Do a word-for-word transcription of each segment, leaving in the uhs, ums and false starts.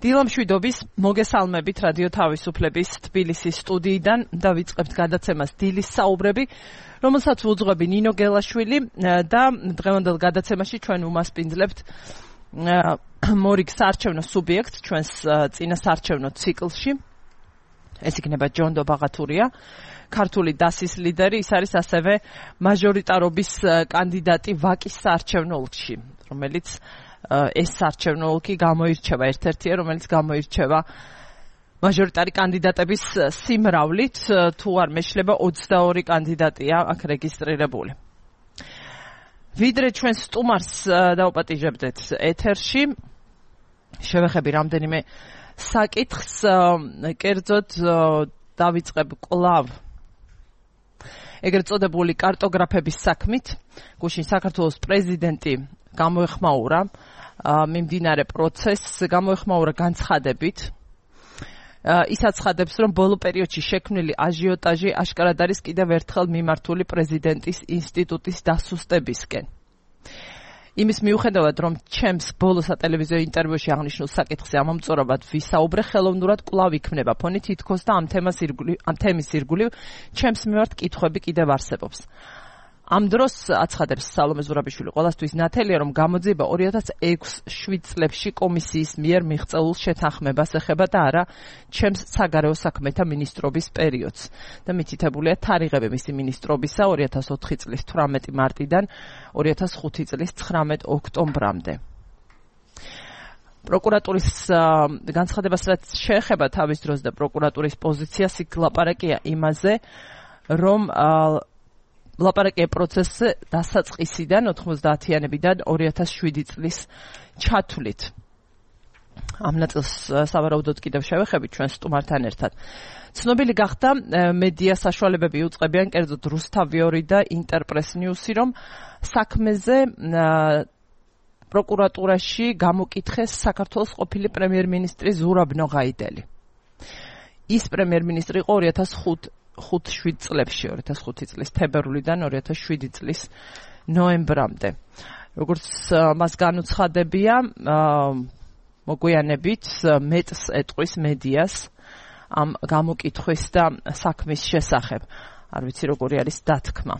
დილამშვიდობის მოგესალმებით რადიო თავისუფლების თბილისის სტუდიიდან და ვიწყებთ გადაცემას დილის საუბრები, რომელსაც უძღვები ნინო გელაშვილი და დღევანდელ გადაცემაში ჩვენ უმასპინძლებთ მორიგ საარჩევნო სუბიექტ ჩვენს წინა საარჩევნო ციკლში. ეს იქნება ჯონდო ბაღათურია, ქართული დასის ლიდერი, ის არის ასევე მაჟორიტარობის კანდიდატი ვაკის საარჩევნო ოლქში, რომელიც ეს საარჩევნო ოლქი გამოირჩევა ერთ-ერთია, რომელიც გამოირჩევა მაჟორიტარი კანდიდატების სიმრავლით, თუ არ მეშლება ოცდაორი კანდიდატია აქ რეგისტრირებული. ვიდრე ჩვენ სტუმარს დავპატიჟებდეთ ეთერში, შევეხები რამდენიმე საკითხს, კერძოდ დავიწყებ კვლავ ეგრეთ წოდებული კარტოგრაფების საქმით. გუშინ საქართველოს პრეზიდენტი გამოეხმაურა მიმდინარე პროცესს, გამოეხმაურა განცხადებით. ის აცხადებს, რომ ბოლო პერიოდში შექმნილი აჟიოტაჟი აშკარად არის კიდევ ერთხელ მიმართული პრეზიდენტის ინსტიტუტის დასუსტებისკენ. იმის მიუხედავად, რომ ჩემს ბოლო სატელევიზიო ინტერვიუში აღნიშნულ საკითხზე ამომწორებად ვისაუბრე, ხელოვნურად კვლავ იქმნება ფონი თითქოს და ამ თემას ირგვლივ, ამ თემის ირგვლივ ჩემს მიმართ კითხვები კიდევ არსებობს. ამ დროს აცხადებს სალომე ზურაბიშვილი, ყველასთვის ნათელია, რომ გამოძიება ორი ათას ექვსი შვიდ წლებში კომისიის მიერ მიღწეულ შეთანხმებას ეხება და არა ჩემს საგარეო საქმეთა მინისტრობის პერიოდს. და მითითებულია თარიღები მისი მინისტრობისა ორი ათას ოთხი წლის თვრამეტი მარტიდან ორი ათას ხუთი წლის ცხრამეტ ოქტომბრამდე. პროკურატურის განცხადებას რაც შეეხება თავის დროს და პროკურატურის პოზიციას, იქ ლაპარაკია იმაზე, რომ ლაპარაკია პროცესზე დასაწყისიდან ოთხმოცდაათიანებიდან ორი ათას შვიდი წლის ჩათვლით. ამ ნაწილს სავარაუდოდ კიდევ შევეხებით ჩვენ სტუმართან ერთად. ცნობილი გახდა მედია საშუალებები იუწყებიან, კერძოდ რუსთავი და ინტერპრეს ნიუსი, რომ საქმეზე პროკურატურაში გამოკითხეს საქართველოს ყოფილი პრემიერ-მინისტრი ზურაბ ნოღაიდელი. ის პრემიერ-მინისტრი იყო ორი ათას ხუთი შვიდ წლებში, ორი ათას ხუთი წლის თებერვლიდან ორი ათას შვიდი წლის ნოემბრამდე. როგორც მას განუცხადებია, მოგვიანებით მეტს ეტყვის მედიას ამ გამოკითხვის და საქმის შესახებ. არ ვიცი როგორი არის დათქმა.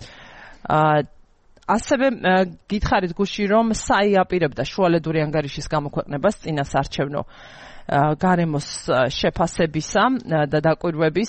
ასევე გითხარით გუში, რომ საი აპირებდა შუალედური ანგარიშის გამოქვეყნებას წინა საარჩევნო გარემოს შეფასებისა და დაკვირვების.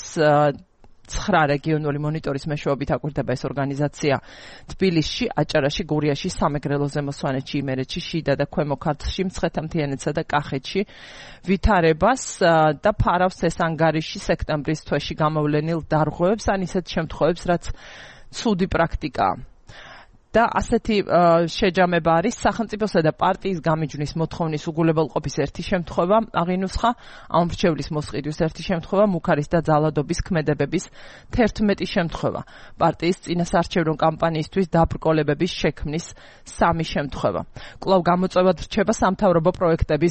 ცხრა რეგიონული მონიტორის მეშვეობით აკვირდება ეს ორგანიზაცია თბილისში, აჭარაში, გურიაში, სამეგრელო ზემო სვანეთში, იმერეთში, შიდა და ქვემო ქართლში, მცხეთა-მთიანეთსა და კახეთში ვითარებას და ფარავს ეს ანგარიში სექტემბრის თვეში გამოვლენილ დარღვევებს, ან ისეთ შემთხვევებს, რაც ცუდი პრაქტიკაა. და ასეთი შეჯამება არის სახელმწიფოსა და პარტიის გამიჯვნის მოთხოვნის უგულებელყოფის ერთი შემთხვევა, აღინუსხა ამომრჩევლის მოსყიდვის ერთი შემთხვევა, მუქარის და ძალადობის ქმედებების თერთმეტი შემთხვევა, პარტიის წინასაარჩევნო კამპანიისთვის დაბრკოლებების შექმნის სამი შემთხვევა. კვლავ გამოწვევად რჩება სამთავრობო პროექტების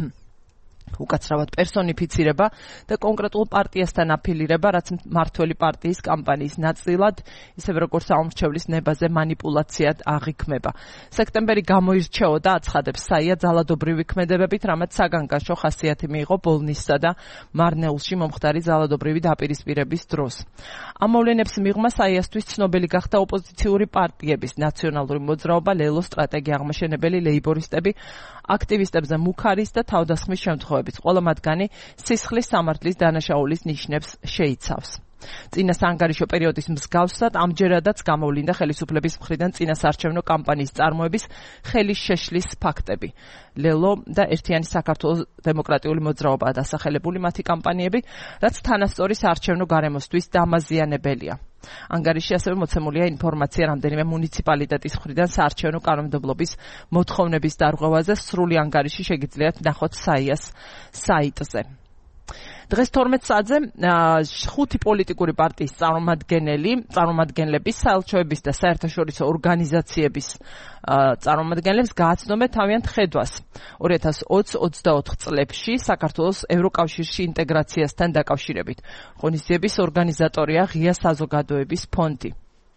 უკაცრავად პერსონიფიცირება და კონკრეტულ პარტიასთან აფილირება, რაც მმართველი პარტიის კამპანიის ნაწილად, ისევე როგორც ამომრჩევლის ნებაზე манипуляციად აღიქმება. სექტემბერი გამოირჩეოდა, აცხადებს საია, ძალადობრივი ქმედებებით, რამაც საგანგაშო ხასიათი მიიღო ბოლნისსა და მარნეულში მომხდარი ძალადობრივი დაპირისპირების დროს. ამ მოვლენებს მიღმა საიასთვის ცნობილი გახდა ოპოზიციური პარტიების ნაციონალური მოძრაობა, ლელო, სტრატეგია აღმაშენებელი, ლეიბორისტები, აქტივისტებზე მუქარის და თავდასხმის შემთხვევებით. ყველა მათგანი სისხლის სამართლის დანაშაულის ნიშნებს შეიცავს. წინა საანგარიშო პერიოდის მსგავსად ამჯერადაც გამოვლინდა ხელისუფლების მხრიდან წინა საარჩევნო კამპანიის წარმოების ხელის შეშლის ფაქტები. ლელო და ერთიანი საქართველოს დემოკრატიული მოძრაობაა დასახელებული მათი კამპანიები, რაც თანასწორი საარჩევნო გარემოსთვის დამაზიანებელია. ანგარიში ასევე მოცემულია ინფორმაცია რამდენიმე მუნიციპალიტეტის მხრიდან საარჩევნო კანონმდებლობის მოთხოვნების დარღვევაზე. სრული ანგარიში შეგიძლიათ ნახოთ საიას საიტზე. დღეს თორმეტ საათზე ხუთი პოლიტიკური პარტიის წარმომადგენელი, წარმომადგენლების, საელჩოების და საერთაშორისო ორგანიზაციების წარმომადგენლებს გააცნობენ თავიანთ ხედვას ორი ათას ოცი ოცდაოთხ წლებში საქართველოს ევროკავშირში ინტეგრაციასთან დაკავშირებით. ღონისძიების ორგანიზატორია ღია საზოგადოების ფონდი.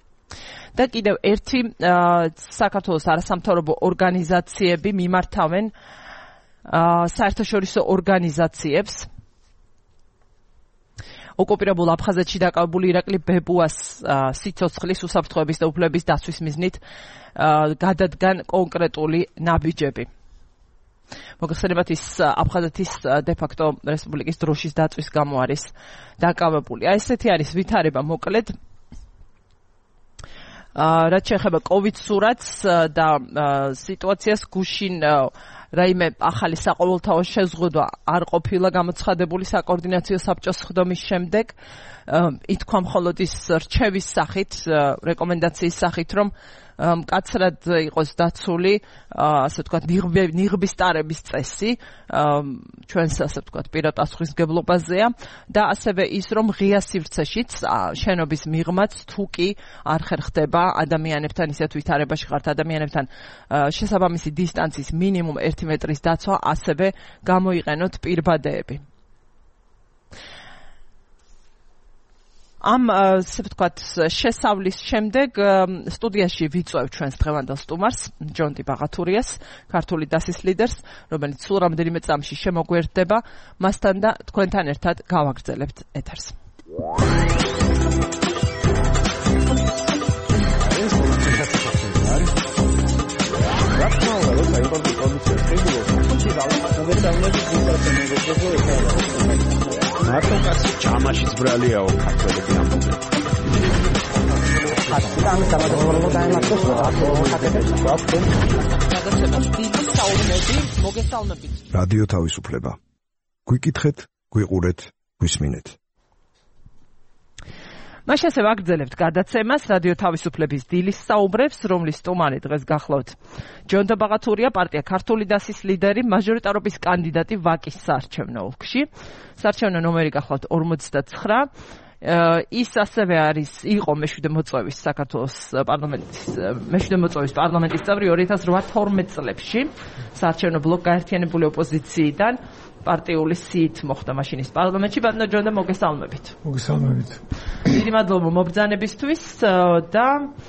და კიდევ ერთი საქართველოს არასამთავრობო ორგანიზაციები მიმართავენ საერთაშორისო ორგანიზაციებს ოკუპირებულ აფხაზეთში დაკავებული ირაკლი ბებუას სიცოცხლის უსაფრთხოების და უფლების დაცვის მიზნით გადადგან კონკრეტული ნაბიჯები. მოგეხსენებათ ის აფხაზეთის დე-ფაქტო რესპუბლიკის დროშის დაცვის გამო არის დაკავებული. აი ესეთი არის ვითარება მოკლედ. რაც შეეხება COVID სურათს და სიტუაციას გუშინ რაიმე ახალი საყოველთაო შეზღუდვა არ ყოფილა გამოცხადებული საკოორდინაციო საბჭოს სხდომის შემდეგ ითქვა მხოლოდ ის რჩევის სახით, რეკომენდაციის სახით, რომ მკაცრად იყოს დაცული, ასე ვთქვათ, ნიღბის ტარების წესი, ჩვენს ასე ვთქვათ, პირად პასუხისმგებლობაზეა და ასევე ის, რომ ღია სივრცეშიც შენობის მიღმაც თუ კი არ ხერხდება ადამიანებთან, ისეთ ვითარებაში ხართ ადამიანებთან შესაბამისი დისტანციის მინიმუმ ერთი მეტრის დაცვა, ასევე გამოიყენოთ პირბადეები. ამ ასე ვთქვათ შესავლის შემდეგ სტუდიაში ვიწვევ ჩვენს დღევანდელ სტუმარს ჯონდი ბაღათურიას, ქართული დასის ლიდერს, რომელიც სულ რამდენიმე წამში შემოგვერდება, მასთან და თქვენთან ერთად გავაგრძელებთ ეთერს. მარტო კაცი ჯამაშიც ბრალიაო ქართველები ამბობენ. ამ სამადასხმელო დაემართოს აკეთებს მოგესალმებით. რადიო თავისუფლება. გვიკითხეთ, გვიყურეთ, გვისმინეთ. მას ასევე აგრძელებთ გადაცემას რადიო თავისუფლების დილის საუბრებს, რომლის სტუმარი დღეს გახლავთ ჯონდა ბაღათურია, პარტია ქართული დასის ლიდერი, მაჟორიტარობის კანდიდატი ვაკის საარჩევნო ოლქში. საარჩევნო ნომერი გახლავთ ორმოცდათხრა. ის ასევე არის იყო მეშვიდე მოწვევის საქართველოს პარლამენტის მეშვიდე მოწვევის პარლამენტის წევრი ორი ათას თორმეტ წლებში საარჩევნო ბლოკ გაერთიანებული ოპოზიციიდან პარტიული სიით მოხდა მაშინ ის პარლამენტში. ბატონო ჯონდა, მოგესალმებით. მოგესალმებით. დიდი მადლობა მობრძანებისთვის და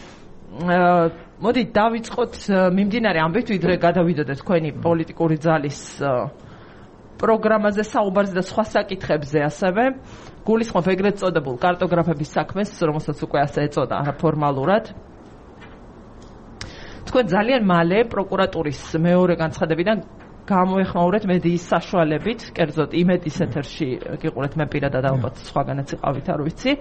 მოდი დავიწყოთ მიმდინარე ამბით, ვიდრე გადავიდოდეთ თქვენი პოლიტიკური ძალის პროგრამაზე, საუბარზე და სხვა საკითხებზე ასევე. გულისხმობ ეგრეთ წოდებულ კარტოგრაფების საქმეს, რომელსაც უკვე ასე ეწოდა არაფორმალურად. თქვენ ძალიან მალე პროკურატურის მეორე განცხადებიდან გამოეხმაურეთ მედიის საშუალებით, კერძოდ იმედის ეთერში გიყურეთ, მე პირადად ალბათ სხვაგანაც იყავით, არ ვიცი.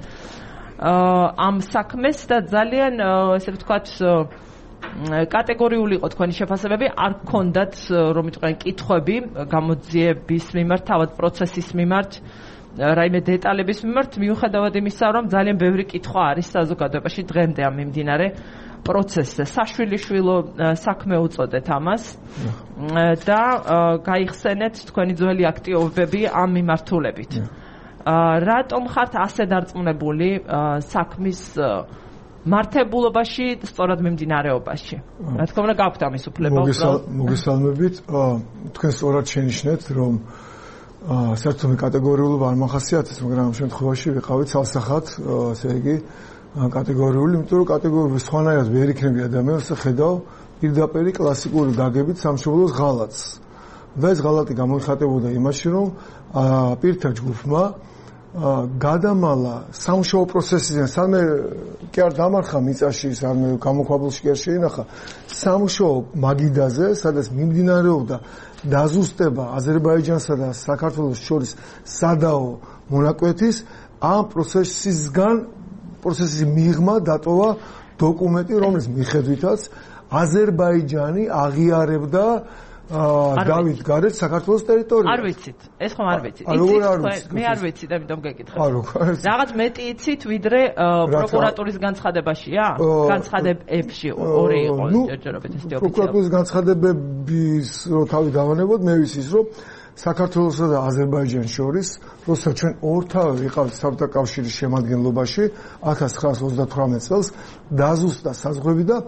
ამ საქმეს და ძალიან ესე ვთქვათ კატეგორიული იყო თქვენი შეფასებები, არ გქონდათ რომ იტყვიან კითხვები გამოძიების მიმართ, თავად პროცესის მიმართ, რაიმე დეტალების მიმართ, მიუხედავად იმისა, რომ ძალიან ბევრი კითხვა არის საზოგადოებაში დღემდე ამ მიმდინარე პროცესზე. საშვილიშვილო საქმე უწოდეთ ამას და გაიხსენეთ თქვენი ძველი აქტივობები ამ მიმართულებით. რატომ ხართ ასე დარწმუნებული საქმის მართებულობაში, სწორად მიმდინარეობაში? რა თქმა უნდა, გაქვთ ამის უფლება. მოგესალმებით. თქვენ სწორად შენიშნეთ, რომ საერთოდ კატეგორიულობა არ მახასიათებს, მაგრამ ამ შემთხვევაში ვიყავით ცალსახად, ასე იგი კატეგორიული, იმიტომ რომ კატეგორიული სხვანაირად ვერ იქნება ადამიანს ხედავ პირდაპირ კლასიკური გაგებით სამშობლოს ღალატს. და ეს ღალატი გამოიხატებოდა იმაში, რომ პირთა ჯგუფმა გადამალა სამშობლო პროცესიდან, სანამ კი არ დამარხა მიწაში, სანამ გამოქვაბულში კი არ შეინახა სამშობლო მაგიდაზე, სადაც მიმდინარეობდა დაზუსტება აზერბაიჯანსა და საქართველოს შორის სადაო მონაკვეთის, ამ პროცესისგან პროცესის მიღმა დატოვა დოკუმენტი, რომლის მიხედვითაც აზერბაიჯანი აღიარებდა დავით გარეთ საქართველოს ტერიტორიაზე. არ ვიცით, ეს ხომ არ ვიცით. იცით, მე არ ვიცი და ამიტომ გეკითხე. არ როგორ. რაღაც მეტი იცით, ვიდრე პროკურატურის განცხადებაშია? განცხადებებში ორი იყო ჯერჯერობით ეს ოფიციალური. პროკურატურის განცხადებების რო თავი დავანებოთ, მე ვიცის, რომ საქართველოსა და აზერბაიჯანს შორის, როცა ჩვენ ორთავე ვიყავით საბჭოთა კავშირის შემადგენლობაში ათას ცხრაასი ოცდათვრამეტ წელს დაზუსტა საზღვრები და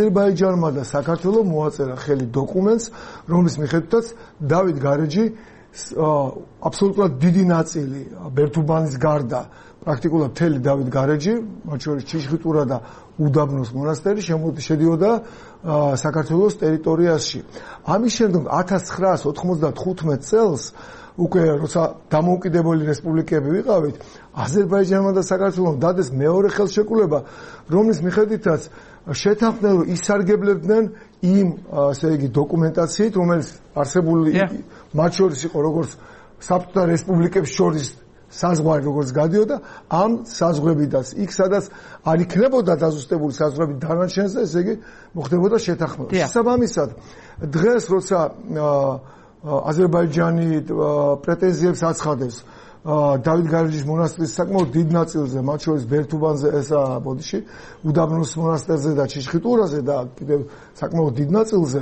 აზერბაიჯანმა და საქართველომ მოაწერა ხელი დოკუმენტს, რომლის მიხედვითაც დავით გარეჯი აბსოლუტურად დიდი ნაწილი ბერთუბანის გარდა პრაქტიკულად მთელი დავით გარეჯი, მათ შორის ჩიშხიტურა და უდაბნოს მონასტერი შემოდიოდა საქართველოს ტერიტორიაში. ამის შემდეგ ათას ცხრაას ოთხმოცდათხუთმეტ წელს უკვე როცა დამოუკიდებელი რესპუბლიკები ვიყავით, აზერბაიჯანმა და საქართველომ დადეს მეორე ხელშეკრულება, რომლის მიხედვითაც შეთანხმდნენ, რომ ისარგებლებდნენ იმ, ასე იგი, დოკუმენტაციით, რომელიც არსებული მათ შორის იყო როგორც საბჭოთა რესპუბლიკებს შორის საზღვარი როგორც გადიოდა, ამ საზღვრებიდანაც იქ სადაც არ იქნებოდა დაზუსტებული საზღვრები დანარჩენზე, ესე იგი მოხდებოდა შეთანხმება. შესაბამისად, დღეს როცა აზერბაიჯანი პრეტენზიებს აცხადებს დავით გარეჯის მონასტრის საკმაოდ დიდ ნაწილზე, მათ შორის ბერთუბანზე, ესა ბოდიში, უდაბნოს მონასტერზე და ჩიშხიტურაზე და კიდევ საკმაოდ დიდ ნაწილზე,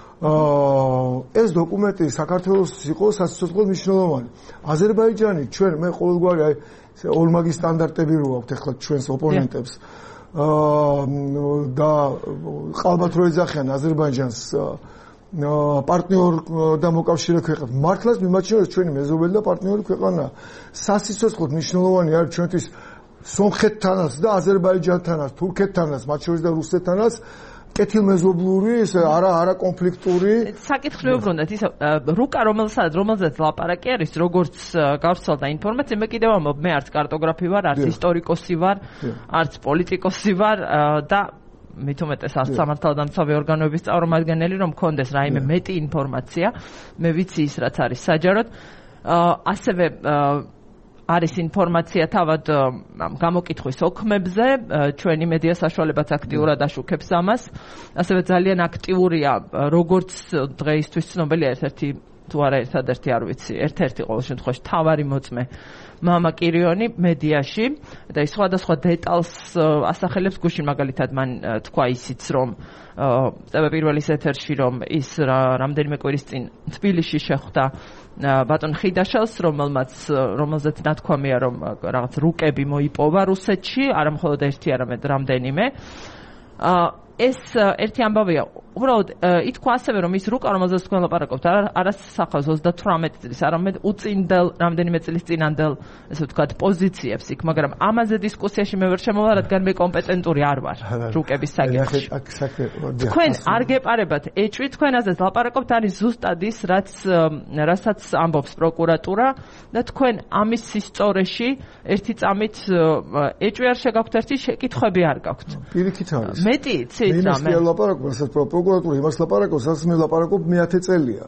ეს დოკუმენტი საქართველოს იყო სასიცოცხლოდ მნიშვნელოვანი. აზერბაიჯანი ჩვენ მე ყოველგვარი აი ორმაგი სტანდარტები რო აქვთ ახლა ჩვენს ოპონენტებს და ყალბათ რო ეძახიან აზერბაიჯანს პარტნიორ და მოკავშირე ქვეყანა. მართლაც მიმაჩნია რომ ჩვენი მეზობელი და პარტნიორი ქვეყანაა. სასიცოცხლოდ მნიშვნელოვანი არის ჩვენთვის სომხეთთანაც და აზერბაიჯანთანაც, თურქეთთანაც, მათ შორის და რუსეთთანაც კეთილმეზობლური, ესე არა არა კონფლიქტური. საკითხი მეუბრუნდეთ, ისა რუკა რომელსაც რომელზეც ლაპარაკი არის, როგორც გავრცელდა ინფორმაცია, მე კიდევ ამბობ, მე არც კარტოგრაფი ვარ, არც ისტორიკოსი ვარ, არც პოლიტიკოსი ვარ და მით უმეტეს არც სამართალდამცავი ორგანოების წარმომადგენელი, რომ მქონდეს რაიმე მეტი ინფორმაცია, მე ვიცი ის რაც არის საჯაროდ. ასევე არის ინფორმაცია თავად გამოკითხვის ოქმებზე, ჩვენი მედია საშუალებაც აქტიურად აშუქებს ამას. ასევე ძალიან აქტიურია, როგორც დღეისთვის ცნობილია ერთ-ერთი თუ არა ერთადერთი არ ვიცი, ერთ-ერთი ყოველ შემთხვევაში თავარი მოწმე მამა კირიონი მედიაში და ის სხვადასხვა დეტალს ასახელებს. გუშინ მაგალითად მან თქვა ისიც, რომ პირველის ეთერში რომ ის რამდენიმე კვირის წინ თბილისში შეხვდა ბატონ ხიდაშელს, რომელმაც რომელზეც ნათქვამია, რომ რაღაც რუკები მოიპოვა რუსეთში, არა მხოლოდ ერთი, არამედ რამდენიმე. ეს ერთი ამბავია. უბრალოდ ითქვა ასევე, რომ ის რუკა, რომელზეც თქვენ ლაპარაკობთ, არა სახავს ოცდათვრამეტი წლის, არამედ უწინდელ რამდენიმე წლის წინანდელ, ესე ვთქვათ, პოზიციებს იქ, მაგრამ ამაზე დისკუსიაში მე ვერ შემოვალ, რადგან მე კომპეტენტური არ ვარ რუკების საკითხში. თქვენ არ გეპარებათ ეჭვი, თქვენ ასეც ლაპარაკობთ, არის ზუსტად ის, რაც რასაც ამბობს პროკურატურა და თქვენ ამის სისწორეში ერთი წამით ეჭვი არ შეგაქვთ, ერთი შეკითხვები არ გაქვთ. პირიქით არის. მეტი ცით იმას კი არ ლაპარაკობ, რასაც პროკურატურა იმას ლაპარაკობს, რასაც მე ლაპარაკობ მეათე წელია.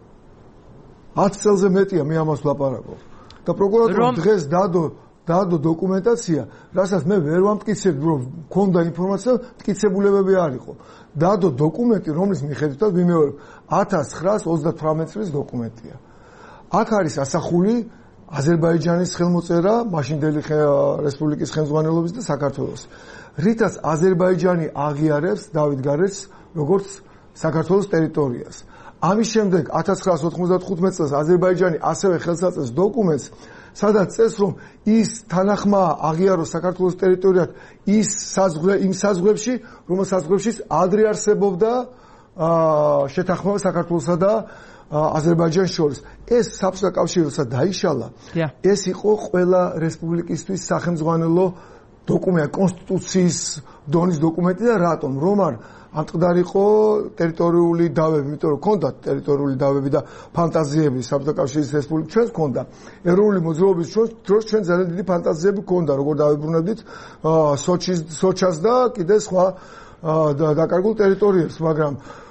ათი წელზე მეტია მე ამას ლაპარაკობ. და პროკურატურა დღეს დადო დადო დოკუმენტაცია, რასაც მე ვერ ვამტკიცებ, რომ მქონდა ინფორმაცია, მტკიცებულებები არ იყო. დადო დოკუმენტი, რომლის მიხედვითაც ვიმეორებ, ათას ცხრაას ოცდათვრამეტ წლის დოკუმენტია. აქ არის ასახული აზერბაიჯანის ხელმოწერა, მაშინდელი რესპუბლიკის ხელმძღვანელობის და საქართველოს. რითაც აზერბაიჯანი აღიარებს დავით გარეჯს როგორც საქართველოს ტერიტორიას. ამის შემდეგ ათას ცხრაას ოთხმოცდათხუთმეტ წელს აზერბაიჯანი ასევე ხელს აწევს დოკუმენტს, სადაც წეს რომ ის თანახმა აღიაროს საქართველოს ტერიტორიად ის საზღვრე იმ საზღვრებში, რომელსაც საზღვრებშიც ადრე არსებობდა შეთანხმება საქართველოსა და აზერბაიჯანს შორის. ეს საბჭოთა კავშირი როცა დაიშალა, ეს იყო ყველა რესპუბლიკისთვის სახელმძღვანელო დოკუმენტი, კონსტიტუციის დონის დოკუმენტი და რატომ? რომ არ ამტყდარიყო ტერიტორიული დავები, იმიტომ რომ ქონდა ტერიტორიული დავები და ფანტაზიები საბჭოთა კავშირის რესპუბლიკას ჩვენს ქონდა. ეროვნული მოძრაობის დროს ჩვენ ძალიან დიდი ფანტაზიები ქონდა, როგორ დავებრუნებდით სოჩის, სოჩას და კიდე სხვა დაკარგულ ტერიტორიებს, მაგრამ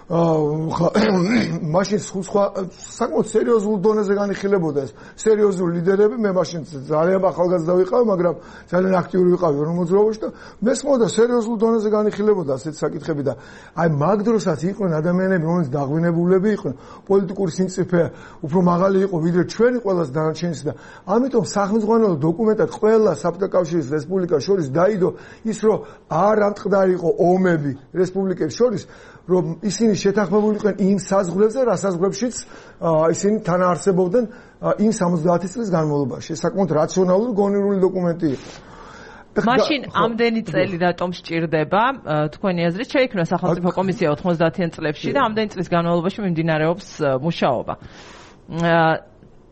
მაშინ სხვა საკმაოდ სერიოზულ დონეზე განიხილებოდა ეს. სერიოზული ლიდერები, მე მაშინ ძალიან ახალგაზრდა ვიყავი, მაგრამ ძალიან აქტიური ვიყავი ეროვნულ მოძრაობაში და მესმოდა სერიოზულ დონეზე განიხილებოდა ასეთი საკითხები და აი მაგ დროსაც იყვნენ ადამიანები, რომლებიც დაღვინებულები იყვნენ, პოლიტიკური სიმწიფე უფრო მაღალი იყო ვიდრე ჩვენი ყველას დანარჩენისა და ამიტომ სახელმძღვანელო დოკუმენტად ყველა საბჭოთა კავშირის რესპუბლიკას შორის დაიდო ის, რომ არ ამტყდარიყო ომები რესპუბლიკებს შორის, რომ ისინი შეთანხმებული იყვნენ იმ საზღვრებზე, რა საზღვრებშიც ისინი თანაარსებობდნენ იმ სამოცდაათი წლის განმავლობაში. ეს საკმაოდ რაციონალური გონივრული დოკუმენტი იყო. მაშინ ამდენი წელი რატომ სჭირდება? თქვენი აზრით შეიქმნა სახელმწიფო კომისია ოთხმოცდაათიან წლებში და ამდენი წლის განმავლობაში მიმდინარეობს მუშაობა.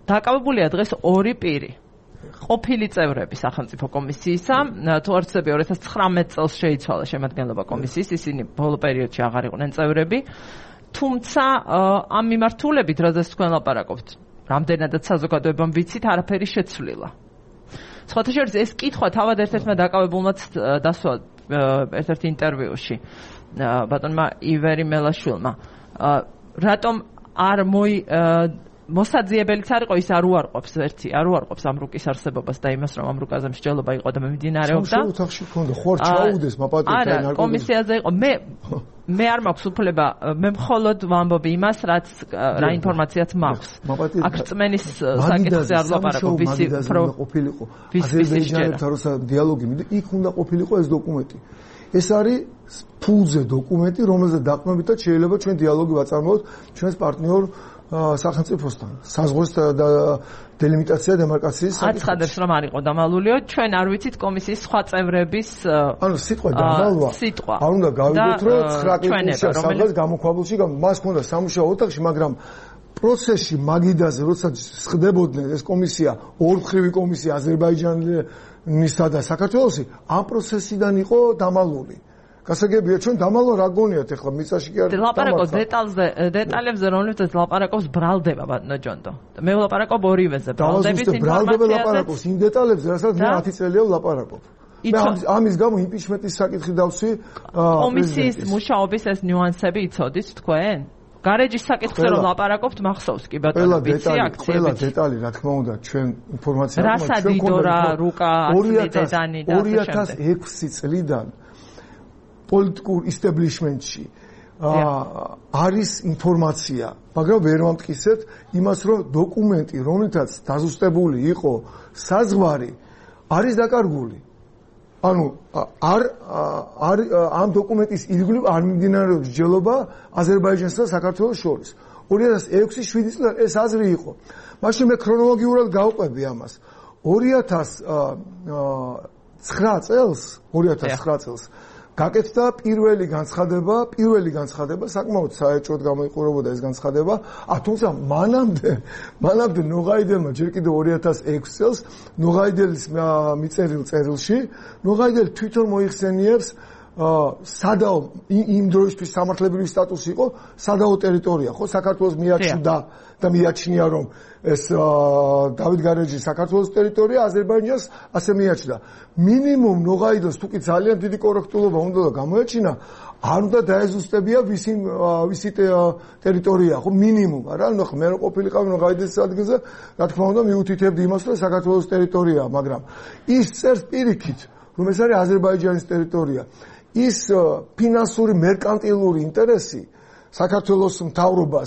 დაკავებულია დღეს ორი პირი. ყოფილი წევრები სახელმწიფო კომისიისა, თუ არ ვცდები ორი ათას ცხრამეტ წელს შეიცვალა შემადგენლობა კომისიის, ისინი ბოლო პერიოდში აღარ იყვნენ წევრები. თუმცა ამ მიმართულებით, როდესაც თქვენ ლაპარაკობთ, რამდენადაც საზოგადოებამ ვიცით, არაფერი შეცვლილა. სხვათა შორის ეს კითხვა თავად ერთ-ერთმა დაკავებულმაც დასვა ერთ-ერთ ინტერვიუში ბატონმა ივერი მელაშვილმა. რატომ არ მოი მოსაძიებელიც არ იყო ის არ უარყოფს ერთი არ უარყოფს ამ რუკის არსებობას და იმას რომ ამ რუკაზე მსჯელობა იყო და მიმდინარეობდა. შენ ოთახში ქონდა ხო არ ჩაუდეს მაპატიო და არა კომისიაზე იყო მე მე არ მაქვს უფლება მე მხოლოდ ვამბობ იმას რაც რა ინფორმაციაც მაქვს. აქ წმენის საკითხზე არ ლაპარაკობ ვისი უფრო ყოფილიყო აზერბაიჯანელთან როცა დიალოგი მიდო იქ უნდა ყოფილიყო ეს დოკუმენტი. ეს არის ფულზე დოკუმენტი რომელზეც დაყრდნობითაც შეიძლება ჩვენ დიალოგი ვაწარმოოთ ჩვენს პარტნიორ სახელმწიფოსთან საზღვრის დელიმიტაცია დემარკაციის საკითხი. აცხადებს რომ არ იყო დამალულიო ჩვენ არ ვიცით კომისიის სხვა წევრების ანუ სიტყვა დამალვა სიტყვა არ უნდა გავიგოთ რომ ცხრა კითხვისა სადღაც გამოქვაბულში მას ჰქონდა სამუშაო ოთახში მაგრამ პროცესში მაგიდაზე როცა ხდებოდნენ ეს კომისია ორმხრივი კომისია აზერბაიჯანისა და საქართველოსი ამ პროცესიდან იყო დამალული. გასაგებია ჩვენ დამალვა რა გონიათ ახლა მიწაში კი არ ლაპარაკობ დეტალზე დეტალებზე რომლებიც ლაპარაკობს ბრალდება ბატონო ჯონდო მე ვლაპარაკობ ორივეზე ბრალდების ინფორმაციაზე ლაპარაკობს იმ დეტალებზე რასაც მე ათი წელია ვლაპარაკობ მე ამის გამო იმპიჩმენტის საკითხი დავსვი კომისიის მუშაობის ეს ნიუანსები იცოდით თქვენ გარეჯის საკითხზე რომ ლაპარაკობთ მახსოვს კი ბატონო ვიცი აქციები ყველა დეტალი რა თქმა უნდა ჩვენ ინფორმაცია რასადიდო რა რუკა აცდედანი და ორი ათას ექვსი წლიდან პოლიტიკურ ისტაბლიშმენტში არის ინფორმაცია, მაგრამ ვერ ვამტკიცებთ იმას, რომ დოკუმენტი, რომელთაც დაზუსტებული იყო საზღვარი, არის დაკარგული. ანუ არ არ ამ დოკუმენტის ირგვლივ არ მიმდინარეობს მსჯელობა აზერბაიჯანსა და საქართველოს შორის. ორი ათას ექვსი შვიდი წლიდან ეს აზრი იყო. მაშინ მე ქრონოლოგიურად გავყვები ამას. ორი ათას ცხრა წელს, ორი ათას ცხრა წელს გაკეთდა პირველი განცხადება, პირველი განცხადება, საკმაოდ საერთოდ გამოიყურებოდა ეს განცხადება, ა თუმცა მანამდე, მანამდე ნოღაიდელმა ჯერ კიდევ ორი ათას ექვსი წელს ნოღაიდელის მიწერილ წერილში, ნოღაიდელი თვითონ მოიხსენიებს სადაო იმ დროისთვის სამართლებრივი სტატუსი იყო სადაო ტერიტორია, ხო, საქართველოს მიაჩნდა და მიაჩნია რომ ეს დავით გარეჯი საქართველოს ტერიტორია აზერბაიჯანს ასე მიაჩნდა. მინიმუმ ნოღაიდელს თუკი ძალიან დიდი კორექტულობა უნდა და გამოეჩინა, არ უნდა დაეზუსტებია ვისი ვისი ტერიტორია, ხო, მინიმუმ, არა, ნუ მე რო ყოფილიყავ ნოღაიდელის ადგილზე, რა თქმა უნდა მიუთითებდი იმას, რომ საქართველოს ტერიტორია, მაგრამ ის წერს პირიქით, რომ ეს არის აზერბაიჯანის ტერიტორია. ის ფინანსური მერკანტილური ინტერესი საქართველოს მთავრობას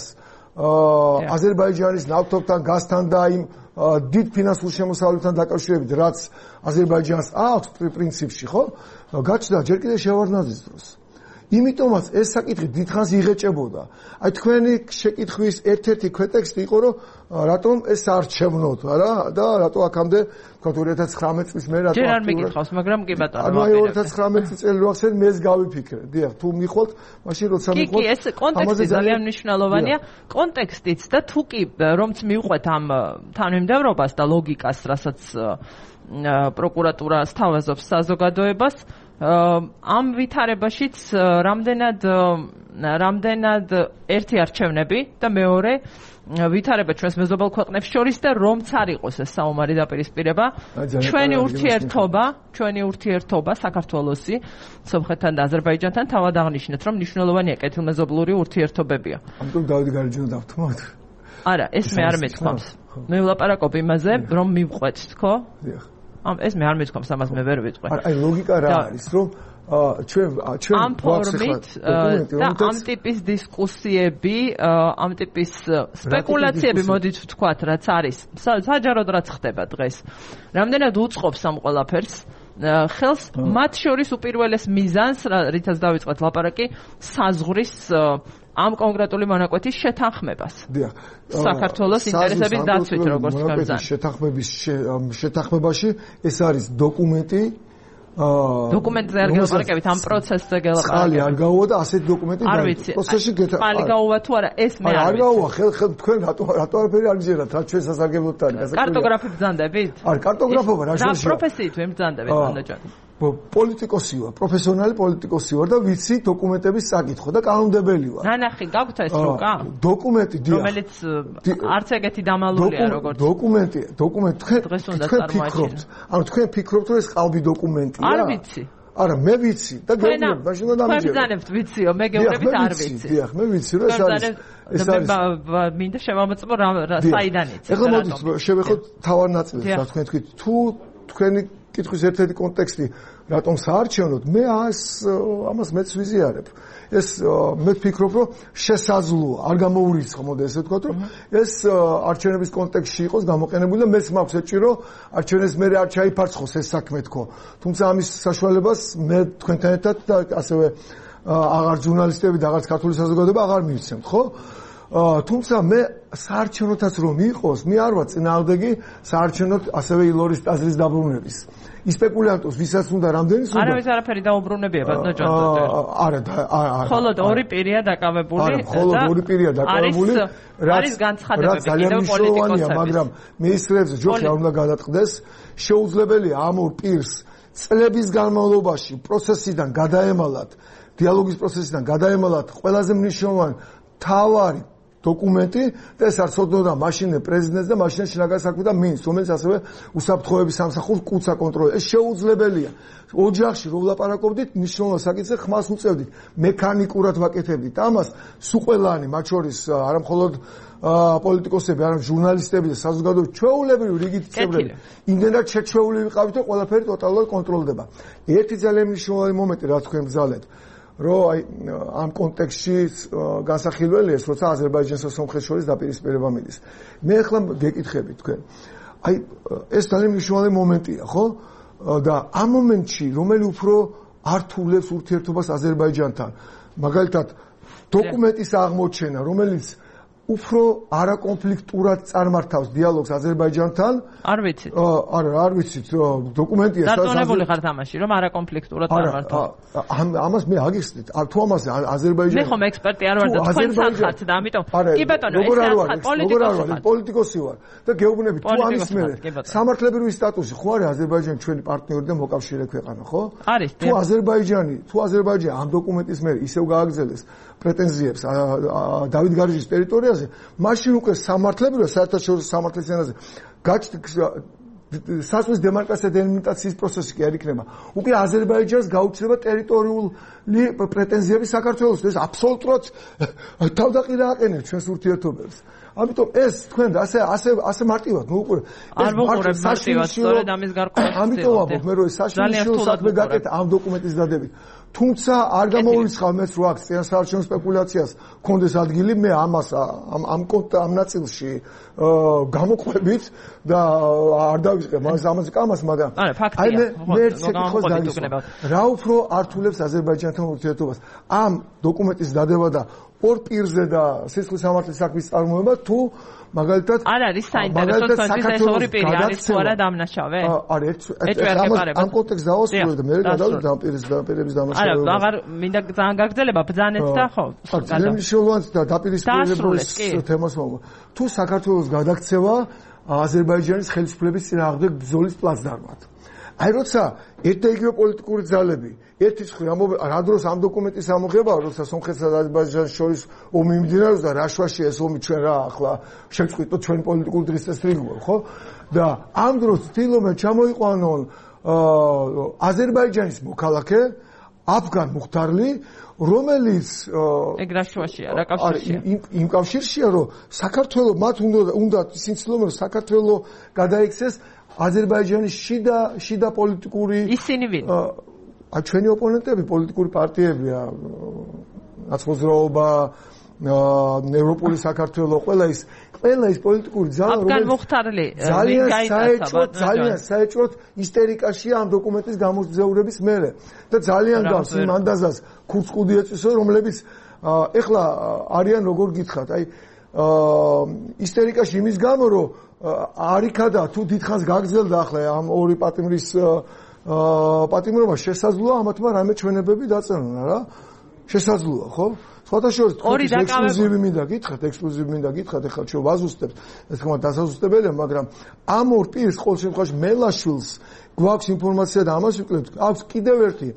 აზერბაიჯანის ნავთობთან, გაზთან და იმ დიდ ფინანსურ შემოსავლებთან დაკავშირებით, რაც აზერბაიჯანს აქვს პრინციპში, ხო? გაჩნდა ჯერ კიდევ შევარდნაძის დროს. იმიტომაც ეს საკითხი დიდხანს იღეჭებოდა. აი თქვენი შეკითხვის ერთ-ერთი ქვეტექსტი იყო, რომ რატომ ეს არჩევნოთ, არა? და რატო აქამდე თქვა ორი ათას ცხრამეტ წლის მე რატო ჯერ არ მიგითხავს, მაგრამ კი ბატონო. ანუ აი ორი ათას ცხრამეტი წელი რო ახსენ, მე ეს გავიფიქრე. დიახ, თუ მიხვალთ, მაშინ როცა მიხვალთ. კი, კი, ეს კონტექსტი ძალიან მნიშვნელოვანია. კონტექსტიც და თუ კი რომც მივყვეთ ამ თანმიმდევრობას და ლოგიკას, რასაც პროკურატურა სთავაზობს საზოგადოებას, ამ ვითარებაშიც რამდენად რამდენად ერთი არჩევნები და მეორე ვითარება ჩვენს მეზობელ ქვეყნებს შორის და რომც არ იყოს ეს საომარი დაპირისპირება ჩვენი ურთიერთობა ჩვენი ურთიერთობა საქართველოსი სომხეთთან და აზერბაიჯანთან თავად აღნიშნეთ რომ მნიშვნელოვანია კეთილმეზობლური ურთიერთობებია. ამიტომ დავით გარეჯინო დავთმოთ. არა, ეს მე არ მეთქვამს. მე ვლაპარაკობ იმაზე, რომ მივყვეთ, ხო? დიახ. ამ ეს მე არ მეთქვამს, ამას მე ვერ ვიტყვი. აი ლოგიკა რა არის, რომ ჩვენ ჩვენ ამ ფორმით და ამ ტიპის დისკუსიები, ამ ტიპის სპეკულაციები მოდით ვთქვათ, რაც არის საჯაროდ რაც ხდება დღეს. რამდენად უწყობს ამ ყველაფერს ხელს მათ შორის უპირველეს მიზანს, რითაც დავიწყეთ ლაპარაკი, საზღვრის ამ კონკრეტული მონაკვეთის შეთანხმებას. დიახ. საქართველოს ინტერესების დაცვით, როგორც მონაკვეთის შეთანხმების შეთანხმებაში ეს არის დოკუმენტი, დოკუმენტზე არ გელაპარაკებით ამ პროცესზე გელაპარაკებით. წყალი არ გაუვა და ასეთი დოკუმენტი დაიწყო. პროცესში გეთა. წყალი გაუვა თუ არა ეს მე არ არ გაუვა ხელ ხელ თქვენ რატო რატო არაფერი არ გიჟერათ რა ჩვენ სასარგებლოთან გასაკუთრებით. კარტოგრაფი ბრძანდებით? არ კარტოგრაფობა რა შეიძლება. რა პროფესიით ვერ ბრძანდებით მანდაჯან? პოლიტიკოსი ვარ, პროფესიონალი პოლიტიკოსი ვარ და ვიცი დოკუმენტების საკითხო და კანონმდებელი ვარ. ნანახი, გაგვთ ეს რუკა? დოკუმენტი დიახ. რომელიც არც ეგეთი დამალულია როგორც. დოკუმენტი, დოკუმენტი თქვენ დღეს უნდა წარმოაჩინოთ. ანუ თქვენ ფიქრობთ რომ ეს ყალბი დოკუმენტია? არ ვიცი. არა, მე ვიცი და გეუბნები, მაშინ უნდა დამიჯეროთ. თქვენ ბრძანებთ ვიციო, მე გეუბნებით არ ვიცი. დიახ, მე ვიცი რომ ეს არის ეს არის მინდა შევამოწმო რა საიდან იცი. ეხლა მოდით შევეხოთ თავარ ნაწილს, რა თქვენ თქვით, თუ თქვენი კითხვის ერთ-ერთი კონტექსტი რატომ საარჩევნოდ მე ას ამას მეც ვიზიარებ ეს მე ვფიქრობ რომ შესაძლოა არ გამოურიცხო მოდი ესე ვთქვათ რომ ეს არჩევნების კონტექსტში იყოს გამოყენებული და მეც მაქვს ეჭვი რომ არჩევნებს მე არ ჩაიფარცხოს ეს საქმე თქო თუმცა ამის საშუალებას მე თქვენთან ერთად და ასევე აღარ ჟურნალისტები და აღარც ქართული საზოგადოება აღარ მივიცემთ ხო თუმცა მე საარჩევნოთაც რომ იყოს მე არ ვარ წინააღმდეგი საარჩევნოთ ასევე ილორის ტაძრის დაბრუნების სპეკულიანტოს ვისაც უნდა რამდენის უნდა არავის არაფერი დაუბრუნებია ბატონო არა არა მხოლოდ ორი პირია დაკავებული არა მხოლოდ ორი პირია დაკავებული არის განცხადებები კიდევ პოლიტიკოსების მაგრამ მეისრებს ჯოხი არ უნდა გადაწყდეს შეუძლებელია ამ ორ პირს წლების განმავლობაში პროცესიდან გადაემალათ დიალოგის პროცესიდან გადაემალათ ყველაზე მნიშვნელოვანი თავარი დოკუმენტი და ეს არ ცოდნოდა მაშინე პრეზიდენტს და მაშინე შინაგან საქმეთა მინისტრს რომელიც ასევე უსაფრთხოების სამსახურს კუცა კონტროლებს ეს შეუძლებელია ოჯახში რო ვლაპარაკობდით მნიშვნელოვან საკითხზე ხმას უწევდით მექანიკურად ვაკეთებდით ამას სუყველანი მათ შორის არა მხოლოდ პოლიტიკოსები არა ჟურნალისტები და საზოგადოების ჩვეულებრივი რიგით წევრები იმდენად შეჩვეული ვიყავით და ყველაფერი ტოტალურად კონტროლდება ერთი ძალიან მნიშვნელოვანი მომენტი რაც თქვენ ბრძანეთ რომ აი ამ კონტექსტში განსახილველია, როცა აზერბაიჯანსა სომხეთს შორის დაპირისპირება მიდის. მე ახლა გეკითხები თქვენ. აი ეს ძალიან მნიშვნელოვანი მომენტია, ხო? და ამ მომენტში რომელი უფრო ართულებს ურთიერთობას აზერბაიჯანთან. მაგალითად, დოკუმენტის აღმოჩენა, რომელიც უფრო არაკონფლიქტურად წარმართავს დიალოგს აზერბაიჯანთან. არ ვიცით. არა, არ ვიცით, დოკუმენტია დარწმუნებული ხართ ამაში, რომ არაკონფლიქტურად წარმართავს. ამას მე აგიხსნით. თუ ამას აზერბაიჯანი მე ხომ ექსპერტი არ ვარ და თქვენ სახართ და ამიტომ კი ბატონო, ეს რა პოლიტიკოსი ხარ. პოლიტიკოსი ვარ და გეუბნები თუ ამის მერე სამართლებრივი სტატუსი ხო არის აზერბაიჯანი ჩვენი პარტნიორი და მოკავშირე ქვეყანა, ხო? არის. თუ აზერბაიჯანი, თუ აზერბაიჯანი ამ დოკუმენტის მერე ისევ გააგრძელებს პრეტენზიებს დავით გარიჟის ტერიტორიაზე მაშინ უკვე სამართლებრივია საერთაშორისო სამართლის ენაზე საზღვრის დემარკაცია დელიმიტაციის პროცესი კი არ იქნება უკვე აზერბაიჯანს გაუჩნდება ტერიტორიული პრეტენზიები საქართველოს ეს აბსოლუტურად თავდაყირა აყენებს ჩვენს ურთიერთობებს ამიტომ ეს თქვენ ასე ასე ასე მარტივად ნუ უკვე არ მოყურებ მარტივად სწორედ ამის გარკვევა ამიტომ ვაბობ მე რომ ეს საშუალო საქმე გაკეთა ამ დოკუმენტის დადებით თუმცა არ გამოურიცხავ მეც რო აქ საარჩევნო სპეკულაციას კონდეს ადგილი მე ამას ამ ამ ამ ნაწილში გამოყვებით და არ დავიწყებ მას ამაზე კამას მაგრამ აი მე მე ერთ საკითხს დაგისვა რა უფრო ართულებს აზერბაიჯანთან ურთიერთობას ამ დოკუმენტის დადება და ორ პირზე და სისხლის სამართლის საქმის წარმოება თუ მაგალითად არ არის საინტერესო თვალსაზრისით ეს ორი პირი არის თუ არა დამნაშავე? არა ერთ ამ კონტექსტს დავასრულებ და მე გადავიდე ამ პირის დაპირების დამნაშავეობას. არა, აღარ მინდა ძალიან გაგრძელება ბრძანეთ და ხო. ძალიან მნიშვნელოვანი და დაპირისპირების თემას მოვა. თუ საქართველოს გადაქცევა აზერბაიჯანის ხელისუფლების წინააღმდეგ ბრძოლის პლაცდარმად. აი როცა ერთ-ერთი იგივე პოლიტიკური ძალები ერთის ხრი რა დროს ამ დოკუმენტის ამოღება როცა სომხეთსა და აზერბაიჯანს შორის ომი მიმდინარეობს და რა შვაში ეს ომი ჩვენ რა ახლა შევწყვიტოთ ჩვენ პოლიტიკური დღის წესრიგია ხო და ამ დროს თილომე ჩამოიყვანონ აზერბაიჯანის მოქალაქე აფგან მუხტარლი რომელიც ეგ რა შვაშია რა კავშირშია იმ კავშირშია რომ საქართველოს მათ უნდა უნდა ისინი ცდილობენ რომ საქართველოს გადაიქცეს აზერბაიჯანის შიდა შიდა პოლიტიკური ისინი ვინ? ა ჩვენი ოპონენტები პოლიტიკური პარტიებია ნაცმოძრაობა ევროპული საქართველოს ყველა ის ყველა ის პოლიტიკური ძალა რომელიც ძალიან საეჭვოდ ძალიან საეჭვოდ ისტერიკაშია ამ დოკუმენტის გამოძევრების მერე და ძალიან გავს იმ ანდაზას ქურცკუდი ეწვისო რომლებიც ეხლა არიან როგორ გითხრათ აი ისტერიკაში იმის გამო რომ არიქადა თუ დიდხანს გაგრძელდა ახლა ამ ორი პატიმრის აა პატიმრობა შესაძლოა ამათმა რამე ჩვენებები დაწერონ რა შესაძლოა ხო სხვათა შორის თქვენ ექსკლუზივი მინდა გითხრათ ექსკლუზივი მინდა გითხრათ ეხლა ჩვენ ვაზუსტებთ ეს თქმა დასაზუსტებელია მაგრამ ამ ორ პირს ყოველ შემთხვევაში მელაშვილს გვაქვს ინფორმაცია და ამას ვიკლებთ აქვს კიდევ ერთი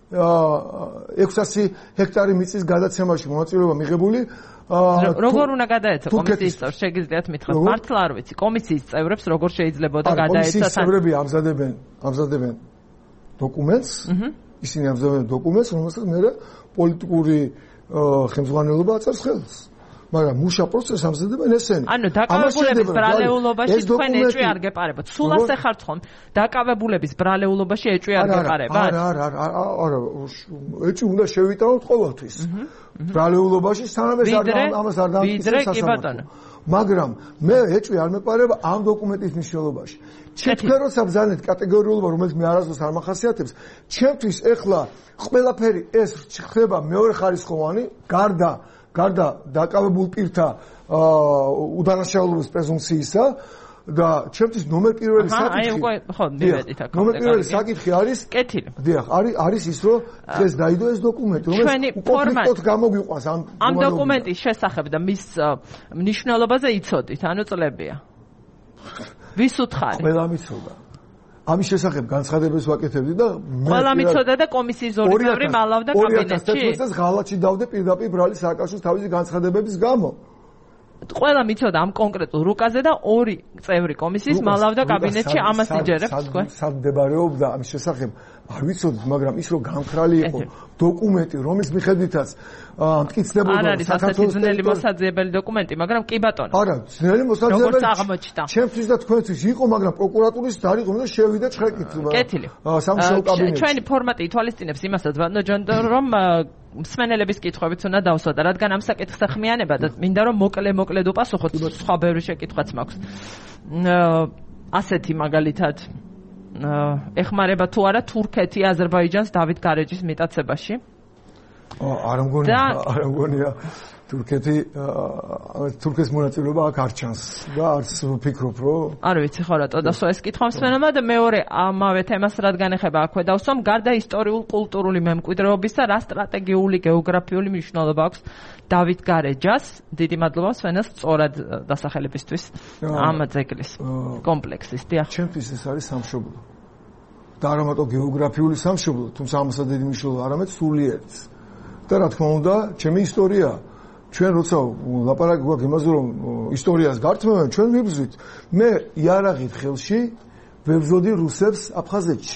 ექვსასი ჰექტარი მიწის გადაცემაში მონაწილეობა მიღებული როგორ უნდა გადაეცა კომისიის წევრს შეგიძლიათ მითხრათ მართლა არ ვიცი კომისიის წევრებს როგორ შეიძლებოდა გადაეცა კომისიის წევრები ამზადებენ ამზადებენ დოკუმენტს ისინი ამზადებენ დოკუმენტს რომელსაც მე პოლიტიკური ხელმძღვანელობა აწევს ხელს მაგრამ მუშა პროცესს ამზადებენ ესენი. ანუ დაკავებულების ბრალეულობაში თქვენ ეჭვი არ გეპარებათ. სულ ასე ხართ ხომ? დაკავებულების ბრალეულობაში ეჭვი არ გეპარებათ? არა, არა, არა, არა, ეჭვი უნდა შევიტანოთ ყოველთვის. ბრალეულობაში სანამ ეს არ ამას არ დავიწყე სასამართლო. მაგრამ მე ეჭვი არ მეპარება ამ დოკუმენტის მნიშვნელობაში. ჩემთვის როცა ბზანეთ კატეგორიულობა, რომელიც მე არასდროს არ მახასიათებს, ჩემთვის ეხლა ყველაფერი ეს ხდება მეორე ხარისხოვანი, გარდა გარდა დაკავებულ პირთა უდანაშაულობის პრეზუმპციისა და ჩემთვის ნომერ პირველი საკითხი. აი უკვე ხო მივედით აქ. ნომერ პირველი საკითხი არის კეთილი. დიახ, არის არის ის რომ დღეს დაიდო ეს დოკუმენტი, რომელიც კონფლიქტოდ გამოგვიყვანს ამ ამ დოკუმენტის შესახებ და მის მნიშვნელობაზე იცოდით, ანუ წლებია. ვის უთხარი? ყველა მიცოდა. ამის შესახებ განცხადებას ვაკეთებდი და ყველა მიცოდა და კომისიის ორი წევრი მალავდა კაბინეტში. ორი ათას თერთმეტ წელს ღალატში დავდე პირდაპირ ბრალი სააკაშოს თავისი განცხადებების გამო. ყველა მიცოდა ამ კონკრეტულ რუკაზე და ორი წევრი კომისიის მალავდა კაბინეტში ამას იჯერებს თქვენ. სად მდებარეობდა ამის შესახებ არ ვიცოდით, მაგრამ ის რომ გამქრალი იყო დოკუმენტი, რომის მიხედვითაც მტკიცდებოდა საქართველოს ძნელი მოსაძიებელი დოკუმენტი, მაგრამ კი ბატონო. არა, ძნელი მოსაძიებელი. როგორც აღმოჩნდა. ჩემთვის და თქვენთვის იყო, მაგრამ პროკურატურის დარიგო და შევიდა ჩხეკით. კეთილი. სამშობლო კაბინეტში. ჩვენი ფორმატი ითვალისწინებს იმასაც, ბატონო ჯონდო, რომ მსმენელების კითხვებიც უნდა დავსვათ, რადგან ამ საკითხს ახმიანება და მინდა რომ მოკლე-მოკლედ უპასუხოთ, სხვა ბევრი შეკითხვაც მაქვს. ასეთი მაგალითად ეხმარება თუ არა თურქეთი აზერბაიჯანს დავით გარეჯის მიტაცებაში? არ მგონია, არ მგონია თურქეთი თურქეთის მონაწილეობა აქ არ ჩანს და არც ვფიქრობ, რომ არ ვიცი ხო რატო და ეს კითხვა მსმენელმა და მეორე ამავე თემას რადგან ეხება აქვე დავსვამ გარდა ისტორიულ კულტურული მემკვიდრეობისა რა სტრატეგიული გეოგრაფიული მნიშვნელობა აქვს დავით გარეჯას დიდი მადლობა მსმენელს სწორად დასახელებისთვის ამ ძეგლის კომპლექსის დიახ ჩემთვის ეს არის სამშობლო და არა მარტო გეოგრაფიული სამშობლო თუმცა ამასაც დიდი მნიშვნელობა არამედ სულიერიც და რა თქმა უნდა ჩემი ისტორია ჩვენ როცა ლაპარაკი გვაქვს იმაზე რომ ისტორიას გართმევენ ჩვენ ვიბრძვით მე იარაღით ხელში ვებრძოდი რუსებს აფხაზეთში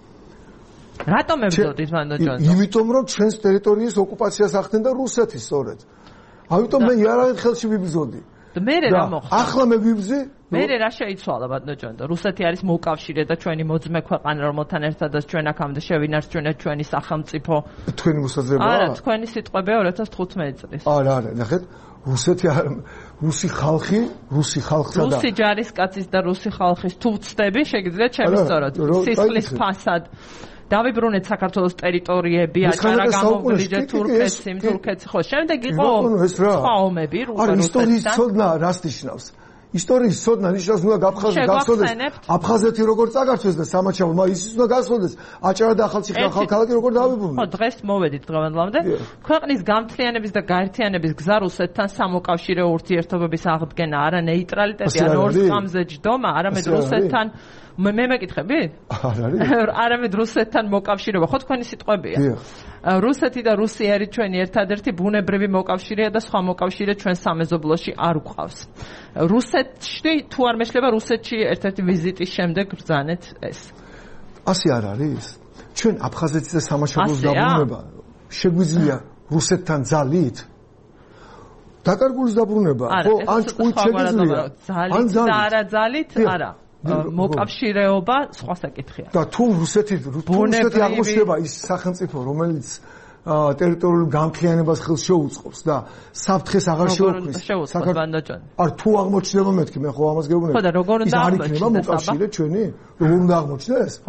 რატომ ებრძოდით მანდო ჯონო იმიტომ რომ ჩვენს ტერიტორიის ოკუპაციას ახდენდა რუსეთი სწორედ ამიტომ მე იარაღით ხელში ვიბრძოდი და მე რა მოხდა ახლა მე ვიბრძი მე რა შეიცვალა ბატონო ჯონო რუსეთი არის მოკავშირე და ჩვენი მოძმე ქვეყანა რომელთან ერთადაც ჩვენ აქამდე შევინარჩუნეთ ჩვენი სახელმწიფო თქვენი მოსაზრება არა თქვენი სიტყვებია ორი ათას თხუთმეტი წლის არა არა ნახეთ რუსეთი რუსი ხალხი რუსი ხალხსა და რუსი ჯარისკაცის და რუსი ხალხის თუ ვწდები შეგიძლიათ ჩემი სწორად სისხლის ფასად დავიბრუნეთ საქართველოს ტერიტორიები აჭარა გამოგვიჯეთ თურქეთში თურქეთში ხო შემდეგ იყო სხვა ომები არა ისტორიის ცოდნა რას ნიშნავს ისტორიის ცოდნა ნიშნავს უნდა გაგახსოვდეს აფხაზეთი როგორ წაგართვეს და სამაჩაბლო მაგრამ ის უნდა გახსოვდეს აჭარა და ახალციხე ახალქალაქი როგორ დავიბრუნდნენ ხო დღეს მოვედით დღევანდლამდე ქვეყნის გამთლიანების და გაერთიანების გზა რუსეთთან სამოკავშირე ურთიერთობების აღდგენა არა ნეიტრალიტეტი არა ორსკამზე ჯდომა არამედ რუსეთთან მე მე მეკითხები? არ არის. არამედ რუსეთთან მოკავშირეობა, ხო თქვენი სიტყვებია? რუსეთი და რუსია არის ჩვენი ერთადერთი ბუნებრივი მოკავშირეა და სხვა მოკავშირე ჩვენ სამეზობლოში არ გვყავს. რუსეთში თუ არ მეშლება რუსეთში ერთ-ერთი ვიზიტის შემდეგ ბრძანეთ ეს. ასე არ არის? ჩვენ აფხაზეთის და სამაშობლოს დაბრუნება შეგვიძლია რუსეთთან ძალით? დაკარგულის დაბრუნება, ხო, ან ჭკუით შეგვიძლია? ან ძალით? ძალით? არა. მოკავშირეობა სხვა საკითხია. და თუ რუსეთი რუსეთი აღმოჩნდება ის სახელმწიფო, რომელიც ტერიტორიულ გამთლიანებას ხელს შეუწყობს და საფრთხეს აღარ შეუქმნის საქართველოს. არ თუ აღმოჩნდება მეთქი, მე ხო ამას გეუბნები. ხო და როგორ უნდა აღმოჩნდეს? მოკავშირე ჩვენი? როგორ უნდა აღმოჩნდეს?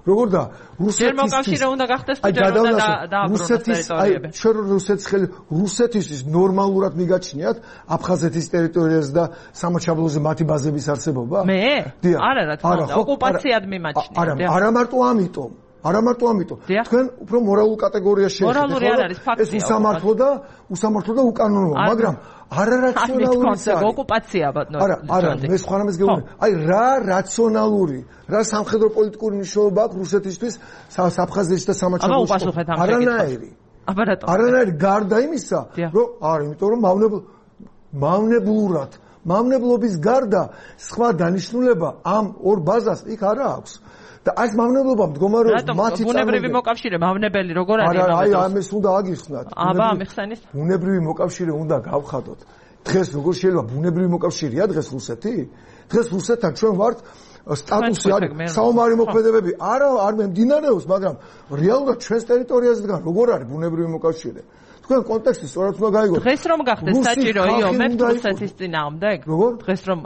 როგორ და რუსეთის მოკავშირე უნდა გახდეს თუ ჯერ უნდა დააბრუნოს ტერიტორიები. ჩვენ რუსეთის ხელი რუსეთისთვის ნორმალურად მიგაჩნიათ აფხაზეთის ტერიტორიაზე და სამაჩაბლოზე მათი ბაზების არსებობა? მე? არა რა თქმა უნდა, ოკუპაციად მიმაჩნია. არა, არა მარტო ამიტომ. არა მარტო ამიტომ. თქვენ უფრო მორალულ კატეგორიას შეეხეთ. მორალური არ არის ფაქტია. ეს უსამართლო და უსამართლო და უკანონოა, მაგრამ არარაციონალური არის. ოკუპაცია ბატონო. არა, არა, მე სხვა რამეს გეუბნები. აი რა რაციონალური, რა სამხედრო პოლიტიკური მნიშვნელობა აქვს რუსეთისთვის აფხაზეთში და სამაჩაბლოში? არანაირი. აბა რატო? არანაირი გარდა იმისა, რომ არა, იმიტომ რომ მავნებელ მავნებლურად, მავნებლობის გარდა სხვა დანიშნულება ამ ორ ბაზას იქ არ აქვს. და ეს მავნებლობა მდგომარეობს მათი ბუნებრივი მოკავშირე მავნებელი როგორ არის? არა, აი ამას უნდა აგიხსნათ. აბა ამიხსენის. ბუნებრივი მოკავშირე უნდა გავხადოთ. დღეს როგორ შეიძლება ბუნებრივი მოკავშირეა დღეს რუსეთი? დღეს რუსეთთან ჩვენ ვართ სტატუსი არის საომარი მოქმედებები. არა, არ მიმდინარეობს, მაგრამ რეალურად ჩვენს ტერიტორიაზე დგას როგორ არის ბუნებრივი მოკავშირე? თქვენ კონტექსტი სწორად უნდა გაიგოთ. დღეს რომ გახდეს საჭირო იომებ რუსეთის წინააღმდეგ? დღეს რომ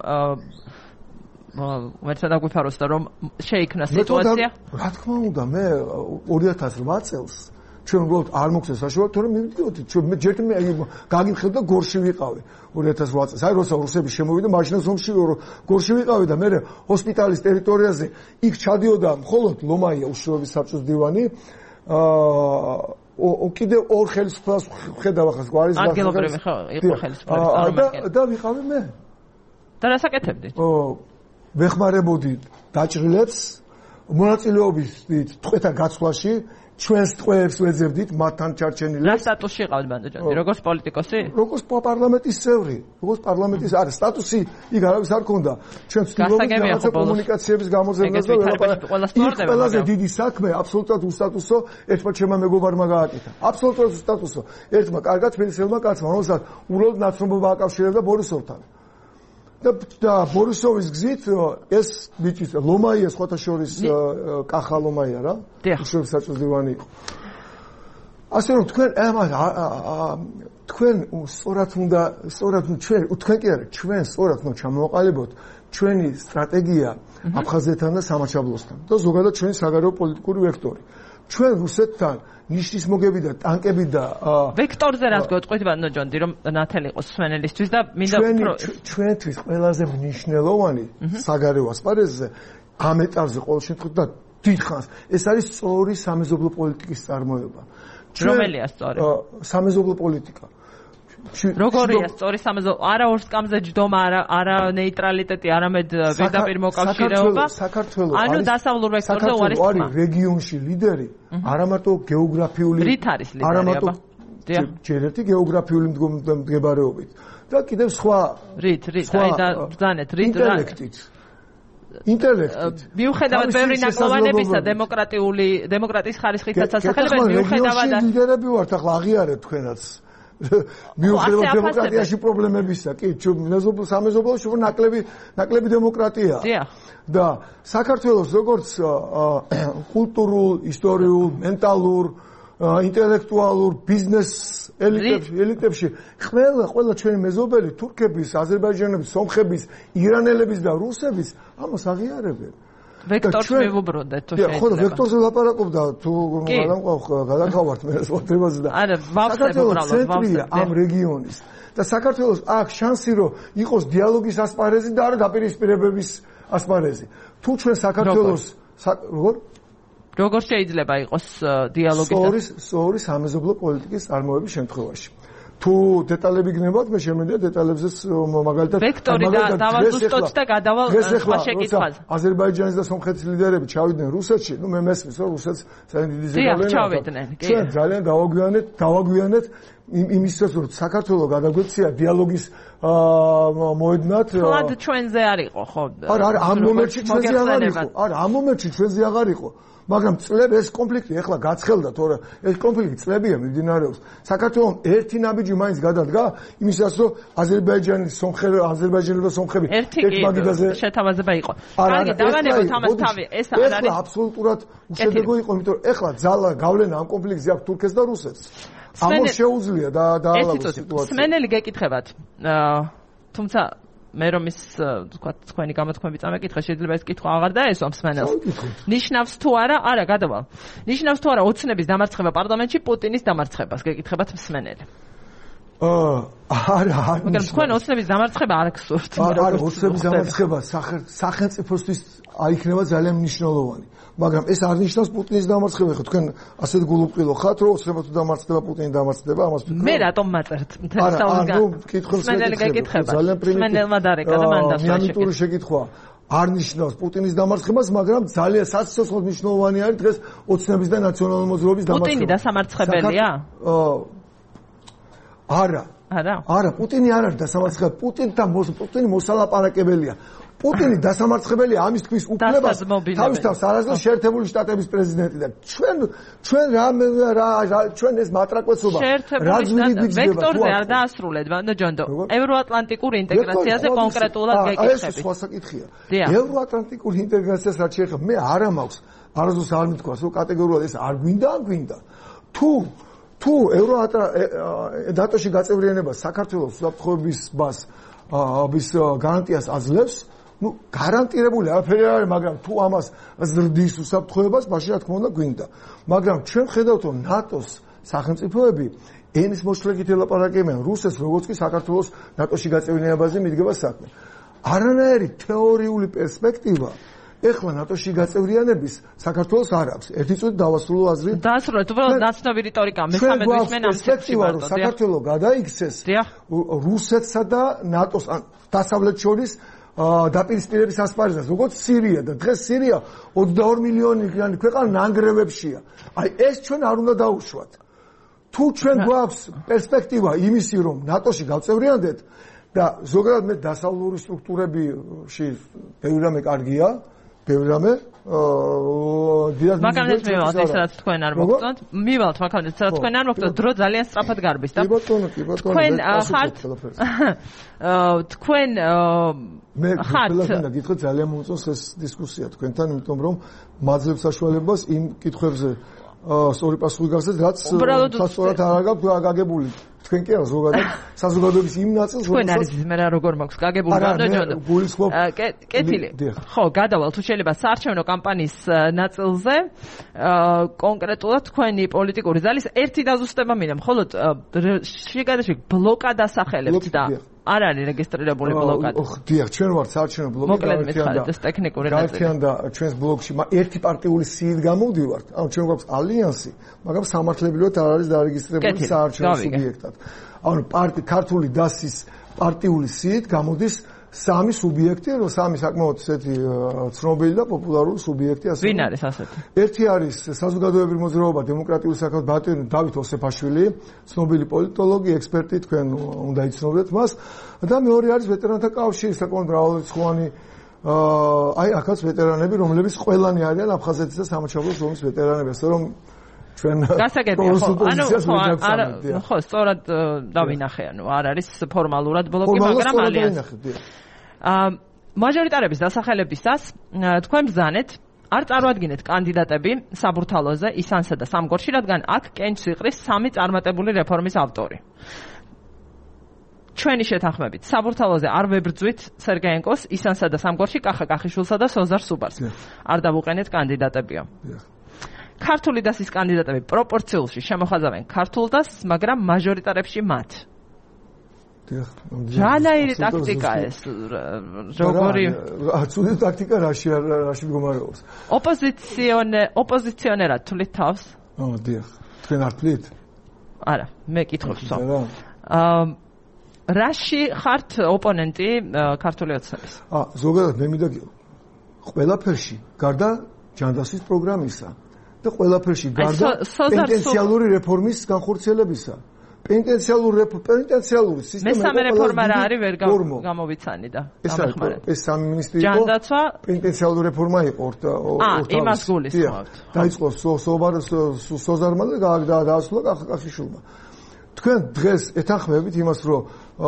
მეც დაგვიფაროს და რომ შეიქმნა სიტუაცია? რა თქმა უნდა, მე ორი ათას რვა წელს ჩვენ უბრალოდ არ მოხდეს საშუალო, თორემ მივიდიოდი, ჩვენ მე ჯერ მე გაგიმხედა და გორში ვიყავი ორი ათას რვა წელს. აი როცა რუსები შემოვიდა, მაშინაც ომში გორში ვიყავი და მე ჰოსპიტალის ტერიტორიაზე იქ ჩადიოდა მხოლოდ ლომაია უშუალოდ საბჭოს დივანი. აა კიდე ორ ხელისუფლებას ხედავ ახლა გვარის გასაგები. ადგილობრივი ხო იყო ხელისუფლების წარმომადგენელი. და ვიყავი მე. და რა საკეთებდით? ვეხმარებოდი დაჭრილებს მონაწილეობისით ტყვეთა გაცვლაში, ჩვენს ტყვეებს ვეძებდით მათთან ჩარჩენილებს. რა სტატუსში ყავთ ბანდოჯანტი? როგორც პოლიტიკოსი? როგორც პარლამენტის წევრი, როგორც პარლამენტის არა სტატუსი იქ არავის არ ქონდა. ჩვენ ვცდილობთ რაღაცა კომუნიკაციების გამოძებნას და ყველაზე დიდი საქმე აბსოლუტურად უსტატუსო ერთმა ჩემმა მეგობარმა გააკეთა. აბსოლუტურად უსტატუსო. ერთმა კარგად თბილისელმა კაცმა, რომელსაც უბრალოდ ნაცნობობა აკავშირებდა ბორისოვთან. და ბორისოვის გზით ეს ბიჭი ლომაია სხვათა შორის კახა ლომაია რა უშუალოდ საბჭოს დივანი იყო. ასე რომ თქვენ თქვენ სწორად უნდა სწორად ჩვენ თქვენ კი არა ჩვენ სწორად უნდა ჩამოვაყალიბოთ ჩვენი სტრატეგია აფხაზეთთან და სამაჩაბლოსთან და ზოგადად ჩვენი საგარეო პოლიტიკური ვექტორი. ჩვენ რუსეთთან ნიშნის მოგები და ტანკები და ვექტორზე რაც გეტყვით ბანდოჯანტი რომ ნათელი იყოს სვენელისთვის და მინდა უფრო ჩვენთვის ყველაზე მნიშვნელოვანი საგარეო ასპარეზზე ამ ეტაპზე ყოველ შემთხვევაში და დიდხანს ეს არის სწორი სამეზობლო პოლიტიკის წარმოება. რომელია სწორი? სამეზობლო პოლიტიკა. როგორია სწორი სამეზობლო? არა ორ სკამზე ჯდომა, არა არა ნეიტრალიტეტი, არამედ პირდაპირ მოკავშირეობა. საქართველოს ანუ დასავლურ ვექტორზე უარის თქმა. არის რეგიონში ლიდერი, არა მარტო გეოგრაფიული, რით არის ლიდერი? არა მარტო ჯერ ერთი გეოგრაფიული მდგომარეობით და კიდევ სხვა რით რით აი და ბრძანეთ რით რა ინტელექტით. ინტელექტით. მიუხედავად ბევრი ნაკლოვანებისა დემოკრატიული დემოკრატიის ხარისხითაც ასახელებენ მიუხედავად ლიდერები ვართ ახლა აღიარეთ თქვენაც. მიუხედავად დემოკრატიაში პრობლემებისა, კი, მეზობლო სამეზობლოში უფრო ნაკლები ნაკლები დემოკრატია. და საქართველოს როგორც კულტურულ, ისტორიულ, მენტალურ, ინტელექტუალურ ბიზნეს ელიტებში ყველა ყველა ჩვენი მეზობელი თურქების, აზერბაიჯანების, სომხების, ირანელების და რუსების ამას აღიარებენ. ვექტორს მივუბრუნდეთ თუ შეიძლება. ხო, ვექტორზე ლაპარაკობდა თუ გადაგავართ მე სხვა თემაზე და არა, ვავსებ უბრალოდ ვავსებ ამ რეგიონის და საქართველოს აქვს შანსი რომ იყოს დიალოგის ასპარეზი და არა დაპირისპირებების ასპარეზი. თუ ჩვენ საქართველოს როგორ როგორ შეიძლება იყოს დიალოგის სწორი სწორი სამეზობლო პოლიტიკის წარმოების შემთხვევაში. თუ დეტალები გნებავთ, მე შემიძლია დეტალებზეც მაგალითად ვექტორი და დავაზუსტოთ და გადავალ სხვა შეკითხვაზე. აზერბაიჯანის და სომხეთის ლიდერები ჩავიდნენ რუსეთში, ნუ მე მესმის რომ რუსეთს ძალიან დიდი ზეგავლენა. ჩავიდნენ, კი. ჩვენ ძალიან გავაგვიანეთ, გავაგვიანეთ იმისათვის რომ საქართველოს გადაგვექცია დიალოგის მოედნად. ხლად ჩვენზე არ იყო, ხო? არა, არა, ამ მომენტში ჩვენზე აღარ იყო. არა, ამ მომენტში ჩვენზე აღარ იყო. მაგრამ წლები ეს კონფლიქტი ეხლა გაცხელდა, თორე ეს კონფლიქტი წლებია მიმდინარეობს. საქართველოს ერთი ნაბიჯი მაინც გადადგა იმისას, რომ აზერბაიჯანის სომხები, აზერბაიჯანელი და სომხები ერთ მაგიდაზე შეთავაზება იყო. კარგი, დავანებოთ ამას თავი. ეს არ არის. ეხლა აბსოლუტურად უშედეგო იყო, იმიტომ რომ ეხლა ძალა გავლენა ამ კონფლიქტზე აქვს თურქეთს და რუსეთს. ამას შეუძლია და დაალაგოს სიტუაცია. სმენელი გეკითხებათ. თუმცა მე რომ ის თქვა თქვენი გამოთქმები წამეკითხა შეიძლება ეს კითხვა აღარ დაესვა მსმენელს ნიშნავს თუ არა არა გადავალ ნიშნავს თუ არა ოცნების დამარცხება პარლამენტში პუტინის დამარცხებას გეკითხებათ მსმენელი არა არა მაგრამ თქვენ ოცნების დამარცხება არ გსურთ არა არა ოცნების დამარცხება სახელმწიფოსთვის აიქნება ძალიან მნიშვნელოვანი მაგრამ ეს არ ნიშნავს პუტინის დამარცხება ხო თქვენ ასეთ გულუყილო ხართ რომ ოცნება თუ დამარცხდება პუტინი დამარცხდება ამას ვთქვი მე რატომ მაწერთ არა ანუ კითხავს გეკითხება ძალიან პრიმიტივი მსმენელმა დარეკა და მან დასვა მიანიტური შეკითხვა არ ნიშნავს პუტინის დამარცხებას მაგრამ ძალიან სასიცოცხლო მნიშვნელოვანი არის დღეს ოცნების და ნაციონალური მოძრაობის დამარცხება პუტინი დასამარცხებელია არა არა არა პუტინი არ არის დასამარცხებელი პუტინთან პუტინი მოსალაპარაკებელია პუტინი დასამარცხებელია ამის თქვის უფლებას თავისთავად არასდროს შეერთებული შტატების პრეზიდენტი და ჩვენ ჩვენ რა რა ჩვენ ეს მატრაკოცობა რა ძვირი გვიძება ვექტორზე არ დაასრულეთ ბანდო ჯონდო ევროატლანტიკური ინტეგრაციაზე კონკრეტულად გეკითხებით ეს სხვა საკითხია ევროატლანტიკური ინტეგრაციას რაც შეეხება მე არ მაქვს არასდროს არ მithქვას რომ კატეგორიულად ეს არ გვინდა ან გვინდა თუ თუ ევროატლანტიაში გაწევრიანება საქართველოს უსაფრთხოების ბას აბის გარანტიას აძლევს ну გარანტირებული არაფერი არ არის მაგრამ თუ ამას ზრდის უსაფრთხოებას მაშინ რა თქმა უნდა გვინდა მაგრამ ჩვენ ხედავთ რომ ნატოს სახელმწიფოები ენის მოშლებით ელაპარაკებენ რუსეთს როგორც კი საქართველოს ნატოში გაწევრიანებაზე მიდგება საქმე არანაირი თეორიული პერსპექტივა ეხლა ნატოში გაწევრიანების საქართველოს არ აქვს. ერთი წუთი დავასრულო აზრი. დაასრულეთ, უბრალოდ ნაცნობი რიტორიკა მესამე დღის მე პერსპექტივა რომ საქართველოს გადაიქცეს რუსეთსა და ნატოს ან დასავლეთ შორის დაპირისპირების ასპარეზას, როგორც სირია და დღეს სირია ოცდაორი მილიონი ქვეყანა ნანგრევებშია. აი ეს ჩვენ არ უნდა დაუშვათ. თუ ჩვენ გვაქვს პერსპექტივა იმისი რომ ნატოში გავწევრიანდეთ და ზოგადად მე დასავლური სტრუქტურებში ბევრი რამე კარგია ბევრი რამე აა მაგალითად მევალთ ეს რაც თქვენ არ მოგწონთ მივალთ მაგალითად რაც თქვენ არ მოგწონთ დრო ძალიან სწრაფად გარბის და კი ბატონო კი ბატონო თქვენ ხართ თქვენ მე ხელახლა გითხრათ ძალიან მომწონს ეს დისკუსია თქვენთან იმიტომ რომ მაძლევს საშუალებას იმ კითხვებზე სწორი პასუხი გასცეთ რაც სასწორად არ აქვს გაგებული თქვენ კი არა ზოგადად საზოგადოების იმ ნაწილს თქვენ არის მე რა როგორ მაქვს გაგებული ბანდო კეთილი ხო გადავალ თუ შეიძლება საარჩევნო კამპანიის ნაწილზე კონკრეტულად თქვენი პოლიტიკური ძალის ერთი დაზუსტება მინდა მხოლოდ შეგადაში ბლოკად ასახელებთ და არ არის რეგისტრირებული ბლოკადი. დიახ, ჩვენ ვართ საარჩევნო ბლოკი გაერთიანდა ეს ტექნიკური ნაწილი. გაერთიანდა ჩვენს ბლოკში ერთი პარტიული სიით გამოვდივართ. ანუ ჩვენ გვაქვს ალიანსი, მაგრამ სამართლებრივად არ არის დარეგისტრირებული საარჩევნო სუბიექტად. ანუ პარტი ქართული დასის პარტიული სიით გამოდის სამი სუბიექტი, რომ სამი საკმაოდ ესეთი ცნობილი და პოპულარული სუბიექტი ასე. ვინ არის ასეთი? ერთი არის საზოგადოებრივი მოძრაობა დემოკრატიული საქართველოს ბატონი დავით ოსეფაშვილი, ცნობილი პოლიტოლოგი, ექსპერტი, თქვენ უნდა იცნობდეთ მას. და მეორე არის ვეტერანთა კავშირი, საკმაოდ მრავალრიცხოვანი აი აქაც ვეტერანები, რომლებიც ყველანი არიან აფხაზეთის და სამოჩაბლოს ომის ვეტერანები, ასე რომ ჩვენ გასაგებია ხო ანუ ხო ხო სწორად დავინახე ანუ არ არის ფორმალურად ბლოკი მაგრამ ალიანსი აა მაჟორიტარების დასახელებისას თქვენ ბრძანეთ არ წარმოადგენთ კანდიდატები საბურთალოზე ისანსა და სამგორში რადგან აქ კენჭს იყრის სამი წარმატებული რეფორმის ავტორი ჩვენი შეთანხმებით საბურთალოზე არ ვებრძვით სერგეენკოს ისანსა და სამგორში კახა კახიშვილსა და სოზარ სუბარს არ დავუყენეთ კანდიდატებიო ქართული დასის კანდიდატები პროპორციულში შემოხაზავენ ქართულ დასს, მაგრამ მაჟორიტარებში მათ. რანაირი ტაქტიკა ეს? როგორი? აცუდი ტაქტიკა რაში რაში მდგომარეობს? ოპოზიციონე ოპოზიციონერად თulit თავს? ო, დიახ. თქვენ არ თulit? არა, მე კითხობს ხო. აა რაში ხართ ოპონენტი ქართული ოცნების? აა ზოგადად მე მინდა ყველაფერში გარდა ჯანდაცვის პროგრამისა და ყველაფერში გარდა პენტენციალური რეფორმის განხორციელებისა. პენტენციალური პენტენციალური სისტემა მესამე რეფორმა რა არის ვერ გამოვიცანი და გამეხმარეთ. ეს სამი მინისტრი იყო. ჯანდაცვა პენტენციალური რეფორმა იყო ორთავის. აა, იმას გულისხმობთ. დაიწყო სოზარმა და დაასრულა კახიშვილმა. თქვენ დღეს ეთანხმებით იმას, რომ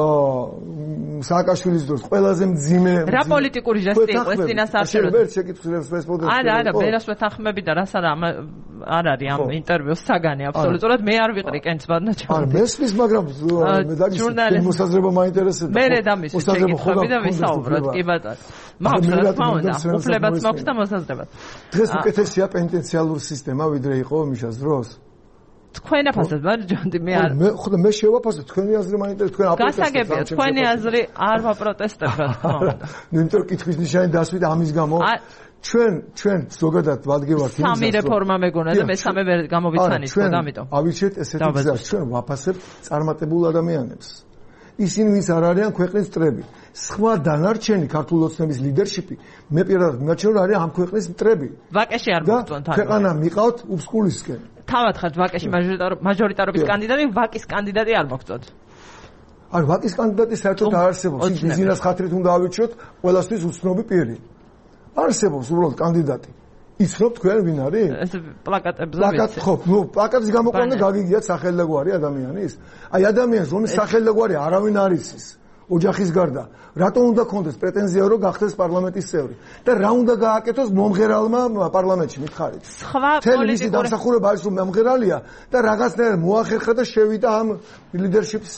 სააკაშვილის დროს ყველაზე მძიმე რა პოლიტიკური ჟესტი იყო ეს წინასწარ ვერ შეკითხულებს რესპონდენტს არა არა ვერას ვეთანხმები და რას არა არ არის ამ ინტერვიუს საგანი აბსოლუტურად მე არ ვიყრი კენც ბანაჩა არა მესმის მაგრამ მე დაგის მოსაზრება მაინტერესებს მე რედამის შეკითხები და ვისაუბროთ კი ბატონო მაქვს რა თქმა უნდა უფლებაც მაქვს და მოსაზრებაც დღეს უკეთესია პენტენციალური სისტემა ვიდრე იყო მიშას დროს თქვენ აფასებთ მარჯონდი მე არ მე ხო და მე შევაფასებ თქვენი აზრი მაინტერესებს თქვენ აპროტესტებთ გასაგებია თქვენი აზრი არ ვაპროტესტებ რა თქმა უნდა ნუ იმიტომ კითხვის ნიშანი დასვით ამის გამო ჩვენ ჩვენ ზოგადად ვადგევართ იმას სამი რეფორმა მეგონა და მესამე ვერ გამოვიცანით და ამიტომ ავიჩეთ ესეთი გზა ჩვენ ვაფასებთ წარმატებულ ადამიანებს ისინი ვინც არ არიან ქვეყნის მტრები სხვა დანარჩენი ქართული ოცნების ლიდერშიპი მე პირადად მიმაჩნია რომ არის ამ ქვეყნის მტრები ვაკეში არ მოგწონთ და ქვეყანა მიყავთ უბსკულისკენ თავად ხართ ვაკეში მაჟორიტარობის კანდიდატი ვაკის კანდიდატი არ მოგწონთ არ ვაკის კანდიდატი საერთოდ არ არსებობს ბიზნეს ხათრით უნდა ავიჩიოთ ყველასთვის უცნობი პირი არსებობს უბრალოდ კანდიდატი იცნობთ თქვენ ვინ არის ეს პლაკატებზე პლაკატ ხო ნუ პლაკატის გამოყვანა გაგიგიათ სახელი და გვარი ადამიანის აი ადამიანს რომის სახელი და გვარი არავინ არ იცის ოჯახის გარდა რატომ უნდა კონდეს პრეტენზია რომ გახდეს პარლამენტის წევრი და რა უნდა გააკეთოს მომღერალმა პარლამენტში მითხარით სხვა პოლიტიკური დამსახურება არის რომ მომღერალია და რაღაცნაირად მოახერხა და შევიდა ამ ლიდერშიპის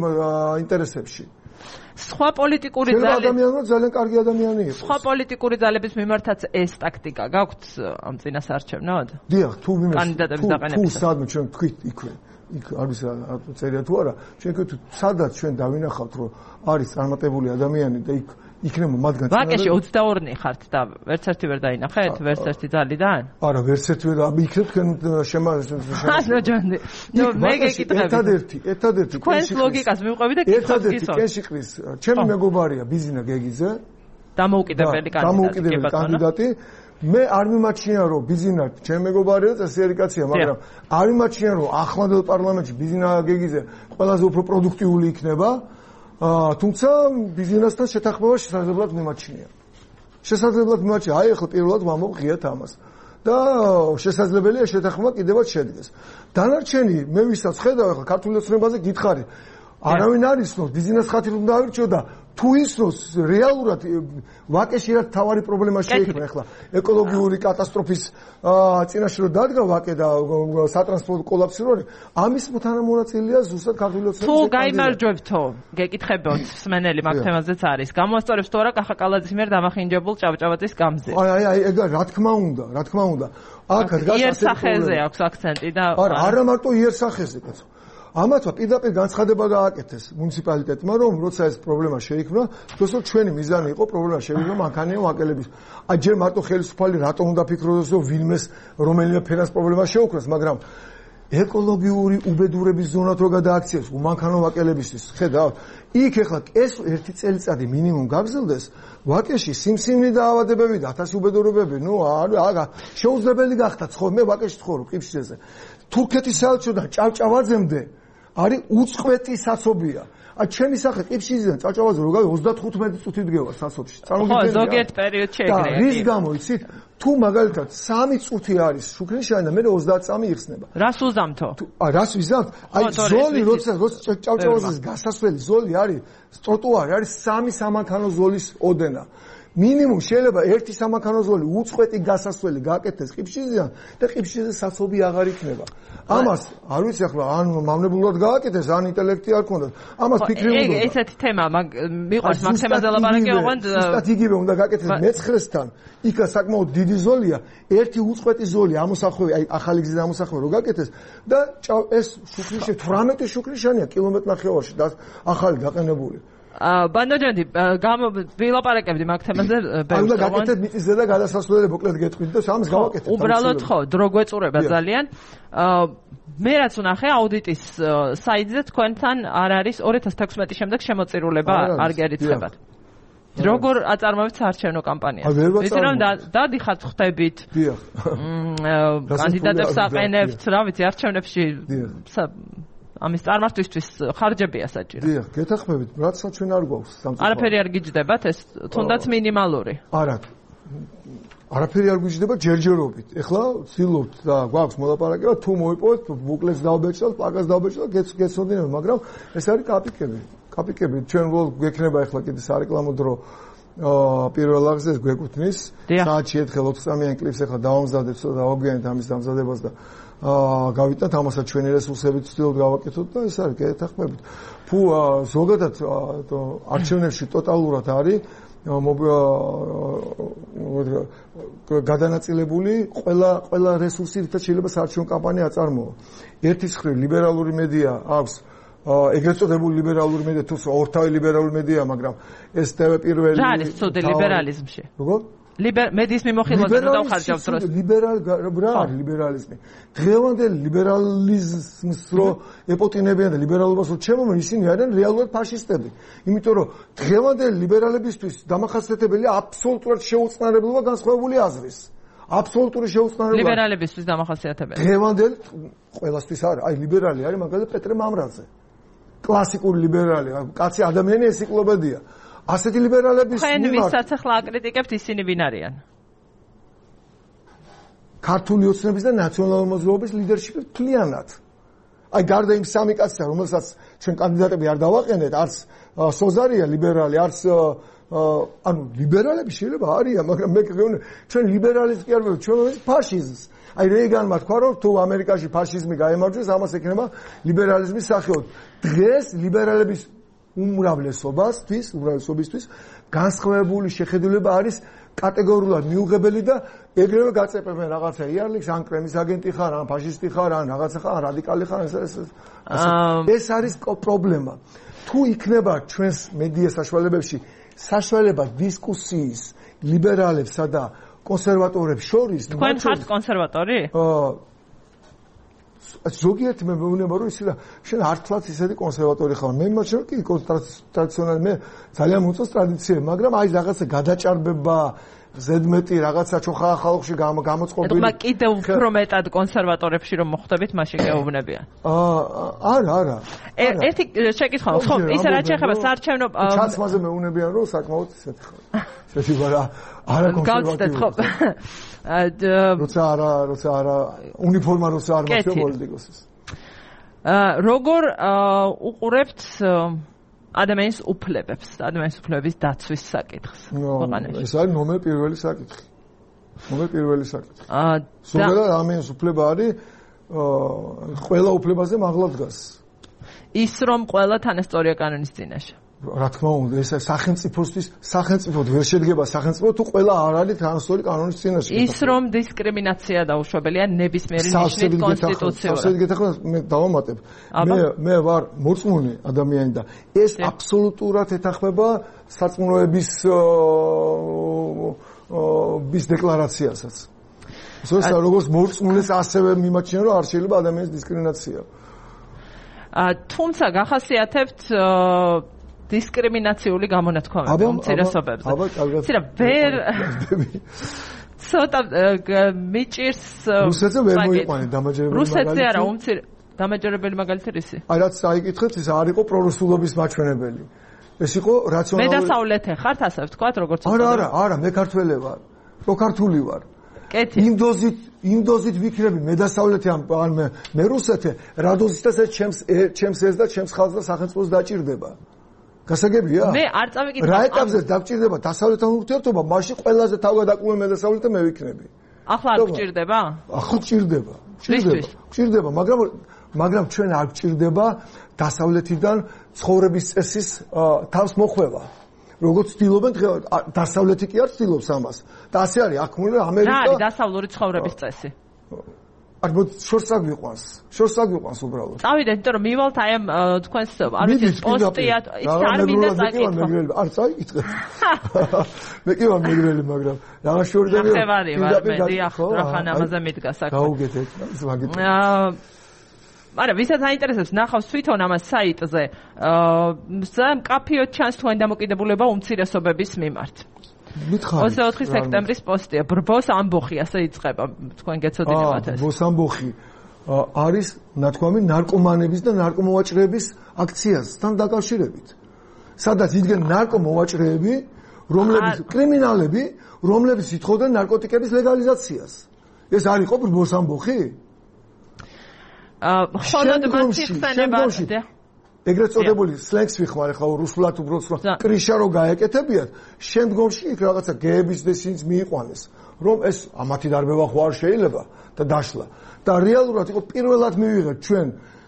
ინტერესებში სხვა პოლიტიკური ძალები ადამიანო ძალიან კარგი ადამიანი იყო სხვა პოლიტიკური ძალების მიმართაც ეს ტაქტიკა გაქვთ ამ წინასაარჩევნოდ დიახ თუ ვინმე კანდიდატების დაყენებისას თუ სადმე ჩვენ თქვით იქვე იქ არის წერია თუ არა ჩვენ თქვით სადაც ჩვენ დავინახავთ რომ არის წარმატებული ადამიანი და იქ იქნება მათგან ვაკეში ოცდაორი ხართ და ვერც ერთი ვერ დაინახეთ ვერც ერთი ძალიდან არა ვერც ერთი ვერ იქნებ თქვენ შემაჟონდი ანუ ჯონდი ნუ მე გეკითხები ერთადერთი ერთადერთი თქვენს ლოგიკას მივყვები და კითხავს გისო კენშიკრის ჩემი მეგობარია ბიზინა გეგიძე დამოუკიდებელი კანდიდატი მე არ მიმაჩნია რომ ბიზინა ჩემი მეგობარია წესიერი კაცია მაგრამ არ მიმაჩნია რომ ახლანდელ პარლამენტში ბიზინა გეგიძე ყველაზე უფრო პროდუქტიული იქნება თუმცა ბიზნესთან შეთანხმება შესაძლებლად მიმაჩნია. შესაძლებლად მიმაჩნია, აი ახლა პირველად ვამოვღიათ ამას. და შესაძლებელია შეთანხმება კიდევაც შედგეს. დანარჩენი მე ვისაც ხედავ ახლა ქართული ოცნებაზე გითხარი. არავინ არ იცნობს ბიზნეს ხათრით უნდა ავირჩიო და თუ იცნობს რეალურად ვაკეში რა თავარი პრობლემა შეიქმნა ახლა ეკოლოგიური კატასტროფის წინაშე რომ დადგა ვაკე და სატრანსპორტო კოლაფსი რო ამის თანამონაწილეა ზუსტად ქართული ოცნების თუ გაიმარჯვებთო გეკითხებოთ სმენელი მაგ თემაზეც არის გამოასწორებს თუ არა კახაკალაძის მიერ დამახინჯებულ ჭავჭავაძის გამზე აი აი აი ეგ რა თქმა უნდა რა თქმა უნდა აქ იერსახეზე აქვს აქცენტი და არა არა მარტო იერსახეზე კაცო ამათვა პირდაპირ განცხადება გააკეთეს მუნიციპალიტეტმა რომ როცა ეს პრობლემა შეიქმნა თქოს ჩვენი მიზანი იყო პრობლემა შევიდგინო მანქანიანი ვაკელების აი ჯერ მარტო ხელისუფალი რატომ უნდა ფიქრობდეს რომ ვინმეს რომელიმე ფენას პრობლემა შეუქმნას მაგრამ ეკოლოგიური უბედურების ზონად რო გადააქციეს უმანქანო ვაკელებისთვის ხედავ იქ ახლა ეს ერთი წელიწადი მინიმუმ გაგრძელდეს ვაკეში სიმსივნე და ავადებები და ათასი უბედურებები ნუ არა შეუძლებელი გახდა ხო მე ვაკეში ცხოვრობ ყიფშიძეზე თურქეთის საელჩოდან ჭავჭავაძემდე არის უწყვეტი სასობია. აი ჩემი სახე ყიფშიძიდან ჭავჭავაძე რო გავი ოცდათხუთმეტი წუთი დგევა სასობში. წარმოგიდგენთ? ხო, ზოგიერთ პერიოდში ეგრეა. და რის გამო იცით? თუ მაგალითად სამი წუთი არის შუქრიშანი და მე ოცდაათი წამი იხსნება. რას უზამთო? აი რას ვიზამთ? აი ზოლი როცა როცა ჭავჭავაძეს გასასვლელი ზოლი არის, ტროტუარი არის სამი სამანქანო ზოლის ოდენა. მინიმუმ შეიძლება ერთი სამანქანო ზოლი უწყვეტი გასასვლელი გააკეთეს ყიფშიძიდან და ყიფშიძე სასობი აღარ იქნება. ამას არ ვიცი ახლა ან მავნებლად გააკეთეს ან ინტელექტი არ ქონდათ. ამას ფიქრი უნდა. ეგ ესეთი თემა მიყვარს მაგ თემაზე ლაპარაკი ოღონდ ზუსტად იგივე უნდა გააკეთეს მეცხრესთან. იქა საკმაოდ დიდი ზოლია, ერთი უწყვეტი ზოლი ამოსახვევი, აი ახალი გზის ამოსახვევი რო გააკეთეს და ეს შუქრიშანი თვრამეტი შუქრიშანია კილომეტრნახევარში და ახალი გაყენებული. ბანდოჯანდი გამო ვილაპარაკებდი მაგ თემაზე ბევრს. უნდა გაკეთეთ მიწისზედა და გადასასვლელი მოკლედ გეტყვით და ამას გავაკეთეთ. უბრალოდ ხო, დრო გვეწურება ძალიან. მე რაც ვნახე აუდიტის საიტზე თქვენთან არ არის ორი ათას თექვსმეტი შემდეგ შემოწირულება არ გერიცხებათ. როგორ აწარმოებთ საარჩევნო კამპანიას? ვიცი რომ დადიხართ ხვდებით. დიახ. კანდიდატებს აყენებთ, რა ვიცი, არჩევნებში ამის წარმართვისთვის ხარჯებია საჭირო. დიახ, გეთახმებით, რაცა ჩვენ არ გვაქვს სამწუხაროდ. არაფერი არ გიჯდებათ ეს თუნდაც მინიმალური. არა. არაფერი არ გვიჭდება ჯერჯერობით. ეხლა ვცდილობთ და გვაქვს მოლაპარაკება, თუ მოიპოვეთ, ბუკლეტს დავბეჭდავთ, პაკას დავბეჭდავთ, გეცნობინებთ, მაგრამ ეს არის კაპიკები. კაპიკები ჩვენ გვექნება ეხლა კიდე სარეკლამო დრო პირველ აღზეს გვეკუთვნის. საათში ერთხელ ოთხ წამიან კლიპს ეხლა დავამზადეთ, ცოტა დავაგიანეთ ამის დამზადებას და გავიტანთ ამასაც ჩვენი რესურსებით ვცდილობთ გავაკეთოთ და ეს არის გეთახმებით. თუ ზოგადად არჩევნებში ტოტალურად არის გადანაწილებული ყველა ყველა რესურსი, რითაც შეიძლება საარჩევნო კამპანია აწარმოო. ერთის მხრივ ლიბერალური მედია აქვს, ეგრეთ წოდებული ლიბერალური მედია თუ ორთავი ლიბერალური მედია, მაგრამ ეს ტევ პირველი რა არის ცუდი ლიბერალიზმში? როგორ? მედიის მიმოხილვაზე და დავხარჯავ დროს. ლიბერალ რა არის ლიბერალიზმი? დღევანდელი ლიბერალიზმს რო ეპოტინებიან და ლიბერალობას რო ჩემომენ, ისინი არიან რეალურად ფაშისტები. იმიტომ რომ დღევანდელი ლიბერალებისთვის დამახასიათებელია აბსოლუტურად შეუწყნარებლობა განსხვავებული აზრის. აბსოლუტური შეუწყნარებლობა. ლიბერალებისთვის დამახასიათებელი. დღევანდელ ყველასთვის არის. აი ლიბერალი არის მაგალითად პეტრე მამრაძე. კლასიკური ლიბერალი, კაცი ადამიანი ენციკლოპედია. ასეთი ლიბერალების ხენ ვისაც ახლა აკრიტიკებთ ისინი ვინ არიან? ქართული ოცნების და ნაციონალური მოძრაობის ლიდერშიპი მთლიანად. აი გარდა იმ სამი კაცისა, რომელსაც ჩვენ კანდიდატები არ დავაყენეთ, არც სოზარია ლიბერალი, არც ანუ ლიბერალები შეიძლება არიან, მაგრამ მე გეუბნები, ჩვენ ლიბერალიზმს კი არ ვეუბნები, ჩვენ ვეუბნებით ფაშიზმს. აი რეიგანმა თქვა, რომ თუ ამერიკაში ფაშიზმი გაემარჯვეს, ამას ექნება ლიბერალიზმის სახეობ. დღეს ლიბერალების უმრავლესობისთვის, უმრავლესობისთვის განსხვავებული შეხედულება არის კატეგორიულად მიუღებელი და ეგრევე გაწეპებენ რაღაცა იარლიქს, ან კრემის აგენტი ხარ, ან ფაშისტი ხარ, ან რაღაცა ხარ, ან რადიკალი ხარ, ეს ეს ეს არის პრობლემა. თუ იქნება ჩვენს მედია საშუალებებში საშუალება დისკუსიის ლიბერალებსა და კონსერვატორებს შორის, თქვენ ხართ კონსერვატორი? ზოგიერთი მე მეუბნება რომ ისე და შენ ართლაც ისეთი კონსერვატორი ხარ. მე მაშინ კი ტრადიციონალი მე ძალიან მოწონს ტრადიციები, მაგრამ აი რაღაცა გადაჭარბება, ზედმეტი რაღაცა ჩოხა ხალხში გამოწყობილი. ეხლა კიდე უფრო მეტად კონსერვატორებში რომ მოხვდებით, მაშინ გეუბნებიან. აა არა, არა. ერთი შეკითხვა, ხო, ისე რაც შეეხება საარჩევნო ჩაცმაზე მეუბნებიან რომ საკმაოდ ისეთი ხარ. შეიძლება რა არა კონსერვატივი. ხო. როცა არა, როცა არა უნიფორმა როცა არ მაქვს პოლიტიკოსის. აა როგორ უყურებთ ადამიანის უფლებებს, ადამიანის უფლებების დაცვის საკითხს ქვეყანაში? ეს არის ნომერ პირველი საკითხი. ნომერ პირველი საკითხი. აა ზოგადად ადამიანის უფლება არის აა ყველა უფლებაზე მაღლა დგას. ის რომ ყველა თანასწორია კანონის წინაშე. რა თქმა უნდა, ეს სახელმწიფოსთვის, სახელმწიფოდ ვერ შედგება სახელმწიფო თუ ყველა არ არის თანასწორი კანონის წინაშე. ის რომ დისკრიმინაცია დაუშვებელია ნებისმიერი ნიშნით კონსტიტუციურად. ასე გეთახმა მე დავამატებ. მე მე ვარ მორწმუნე ადამიანი და ეს აბსოლუტურად ეთახმება სარწმუნოების bis დეკლარაციასაც. ეს როგორც მორწმუნეს ასევე მიმაჩნია რომ არ შეიძლება ადამიანის დისკრიმინაცია. აა თუმცა გახასიათებთ დისკრიმინაციული გამონათქვამები უმცირესობებზე. აბა, კარგად. ცირა ვერ ცოტა მიჭირს რუსეთზე ვერ მოიყვანე დამაჯერებელი მაგალითი. რუსეთზე არა, უმცირე დამაჯერებელი მაგალითი ისი. აი რაც აიკითხეთ, ეს არ იყო პრორუსულობის მაჩვენებელი. ეს იყო რაციონალური. მე დასავლეთე ხართ, ასე ვთქვათ, როგორც არა, არა, არა, მე ქართველი ვარ. რო ქართული ვარ. კეთი. იმ დოზით, იმ დოზით ვიქნები მე დასავლეთე ან მე მე რუსეთე, რა დოზითაც ეს ჩემს ჩემს ეს და ჩემს ხალხს და სახელმწიფოს დაჭირდება. გასაგებია? მე არ წავიკითხე. რა ეტაპზე დაგჭირდება დასავლეთთან ურთიერთობა, მაშინ ყველაზე თავგადაკმული მე დასავლეთე მე ვიქნები. ახლა არ გჭირდება? ახლა გჭირდება. გჭირდება. გჭირდება, მაგრამ მაგრამ ჩვენ არ გჭირდება დასავლეთიდან ცხოვრების წესის თავს მოხვევა. როგორც ცდილობენ დასავლეთი კი არ ცდილობს ამას. და ასე არის, აქ უნდა ამერიკა. რა არის დასავლური ცხოვრების წესი? არ მოდი შორს აგვიყვანს. შორს აგვიყვანს უბრალოდ. წავიდეთ, იმიტომ რომ მივალთ აი ამ თქვენს არ ვიცი პოსტია, ის არ მინდა წაიკითხო. არ წაიკითხე. მე კი ვარ მეგრელი, მაგრამ რაღაც შორი და ხევარი ვარ მე, დიახ, რახან ამაზე მიდგა საქმე. გაუგეთეთ, ის მაგით. აა არა, ვისაც აინტერესებს ნახავს თვითონ ამას საიტზე. აა ზამ კაფეოთ ჩანს თქვენ დამოკიდებულება უმცირესობების მიმართ. მითხარი. ოცდაოთხი სექტემბრის პოსტია. ბრბოს ამბოხი ასე იწყება. თქვენ გეცოდინებათ ეს. ბრბოს ამბოხი არის ნათქვამი ნარკომანების და ნარკომოვაჭრეების აქციასთან დაკავშირებით. სადაც იდგენ ნარკომოვაჭრეები, რომლების კრიმინალები, რომლებიც ითხოვდნენ ნარკოტიკების ლეგალიზაციას. ეს არ იყო ბრბოს ამბოხი? აა ხოლოდ მათი ხსენება ეგრეთ წოდებული სლენგს ვიხმარ ახლა რუსულად უბრალოდ კრიშა რო გაეკეთებიათ, შემდგომში იქ რაღაცა გეების დესინს მიიყვანეს, რომ ეს ამათი დარბევა ხო არ შეიძლება და დაშლა. და რეალურად იყო პირველად მივიღეთ ჩვენ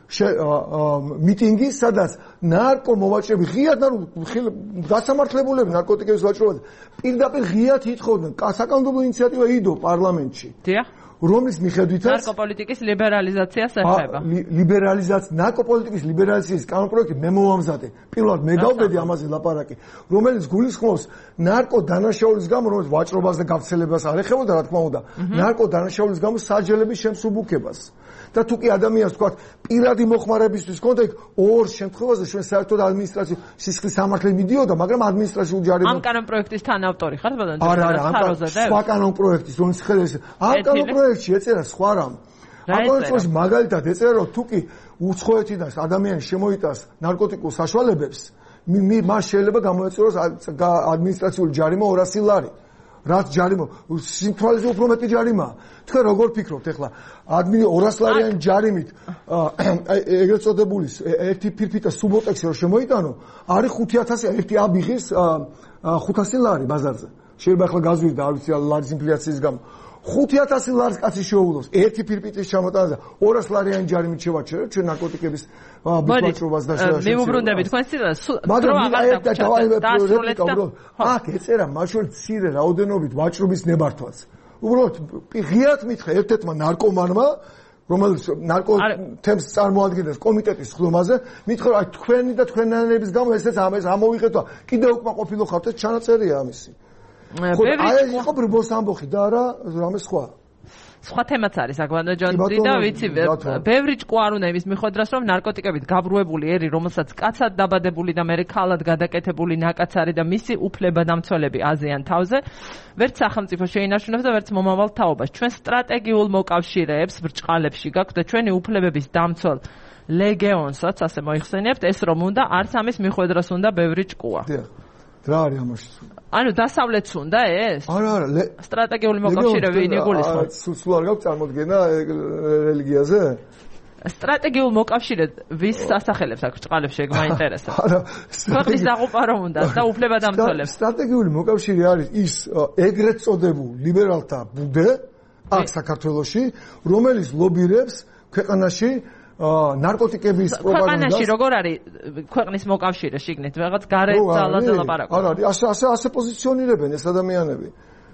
მიტინგი, სადაც ნარკო მოვაჭრები ღიად გასამართლებულები ნარკოტიკების ვაჭრობაზე პირდაპირ ღიად ითხოვდნენ საკანონმდებლო ინიციატივა იდო პარლამენტში. დიახ. რომლის მიხედვითაც ნარკოპოლიტიკის ლიბერალიზაციას ეხება. ლიბერალიზაცია, ნარკოპოლიტიკის ლიბერალიზაციის კანონპროექტი მე მოვამზადე. პირველად მე გავბედი ამაზე ლაპარაკი, რომელიც გულისხმობს ნარკო დანაშაულის გამო, რომელიც ვაჭრობას და გავრცელებას არ ეხებოდა, რა თქმა უნდა, ნარკო დანაშაულის გამო საჯელების შემსუბუქებას. და თუ კი ადამიანს თქვა პირადი მოხმარებისთვის კონდა იქ ორ შემთხვევაში ჩვენ საერთოდ ადმინისტრაციული სისხლის სამართლე მიდიოდა, მაგრამ ადმინისტრაციული ჯარიმა ამ კანონპროექტის თანავტორი ხარ ბატონო? არა, არა, ამ სხვა კანონპროექტის, რომელიც ხელს ამ კანონპროექტში ეწერა სხვა რამ. ამ კანონპროექტში მაგალითად ეწერა, რომ თუ კი უცხოეთიდან ადამიანი შემოიტანს ნარკოტიკულ საშუალებებს, მას შეიძლება გამოეწუროს ადმინისტრაციული ჯარიმა ორასი ლარი. რაც ჯარიმა, სიმთვალეზე უფრო მეტი ჯარიმაა. თქვენ როგორ ფიქრობთ ახლა? ადმინი ორასი ლარიანი ჯარიმით ეგრეთ წოდებული ერთი ფირფიტა სუბოტექსი რომ შემოიტანო, არის ხუთი ათასი, ერთი აბიღის ხუთასი ლარი ბაზარზე. შეიძლება ახლა გაზვირდა, არ ვიცი, ლარის ინფლაციის გამო. ხუთი ათასი ლარის კაცი შეუვლოს ერთი ფირფიტის ჩამოტანაზე ორასი ლარიანი ჯარიმით შევაჩერებთ ჩვენ ნარკოტიკების ბიზნესობას და შეშეცება. მე ვუბრუნდებით თქვენ სიტყვას. მაგრამ აი და აქ ეწერა მაშინ ცირე რაოდენობით ვაჭრობის ნებართვაც. უბრალოდ ღიად მითხრა ერთ-ერთმა ნარკომანმა, რომელიც ნარკო თემს წარმოადგენს კომიტეტის ხდომაზე, მითხრა აი თქვენი და თქვენანების გამო ესეც ამას ამოვიღეთ და კიდევ უკმაყოფილო ხართ, ეს ჩანაწერია ამისი. ხო, აი იყო ბრბოს ამბოხი და არა რამე სხვა. სხვა თემაც არის აგვანო ჯონსი და ვიცი ბევრი ჭკუ არ უნდა იმის მიხვედრას რომ ნარკოტიკებით გაბრუებული ერი რომელსაც კაცად დაბადებული და მერე ქალად გადაკეთებული ნაკაცარი და მისი უფლებადამცველები აზიან თავზე ვერც სახელმწიფო შეინარჩუნებს და ვერც მომავალ თაობას ჩვენ სტრატეგიულ მოკავშირეებს ბრჭყალებში გაქვთ და ჩვენი უფლებების დამცველ ლეგიონსაც ასე მოიხსენიებთ ეს რომ უნდა არც ამის მიხვედრას უნდა ბევრი ჭკუა რა არის ამაში ანუ დასავლეთს უნდა ეს? არა, არა, სტრატეგიული მოკავშირე ვინ იგულისხმობს? სულ არ გაქვს წარმოდგენა რელიგიაზე? სტრატეგიულ მოკავშირე ვის სასახელებს აქვს ჭყალებში, ეგ მაინტერესებს. არა, ქვეყნის დაღუპარო უნდა და უფლებადამცველებს. სტრატეგიული მოკავშირე არის ის ეგრეთ წოდებულ ლიბერალთა ბუდე აქ საქართველოში, რომელიც ლობირებს ქვეყანაში ნარკოტიკების პროპაგანდას. ქვეყანაში როგორ არის ქვეყნის მოკავშირე შიგნით რაღაც გარეთ ძალაზე ლაპარაკობს? არა, ასე ასე ასე პოზიციონირებენ ეს ადამიანები.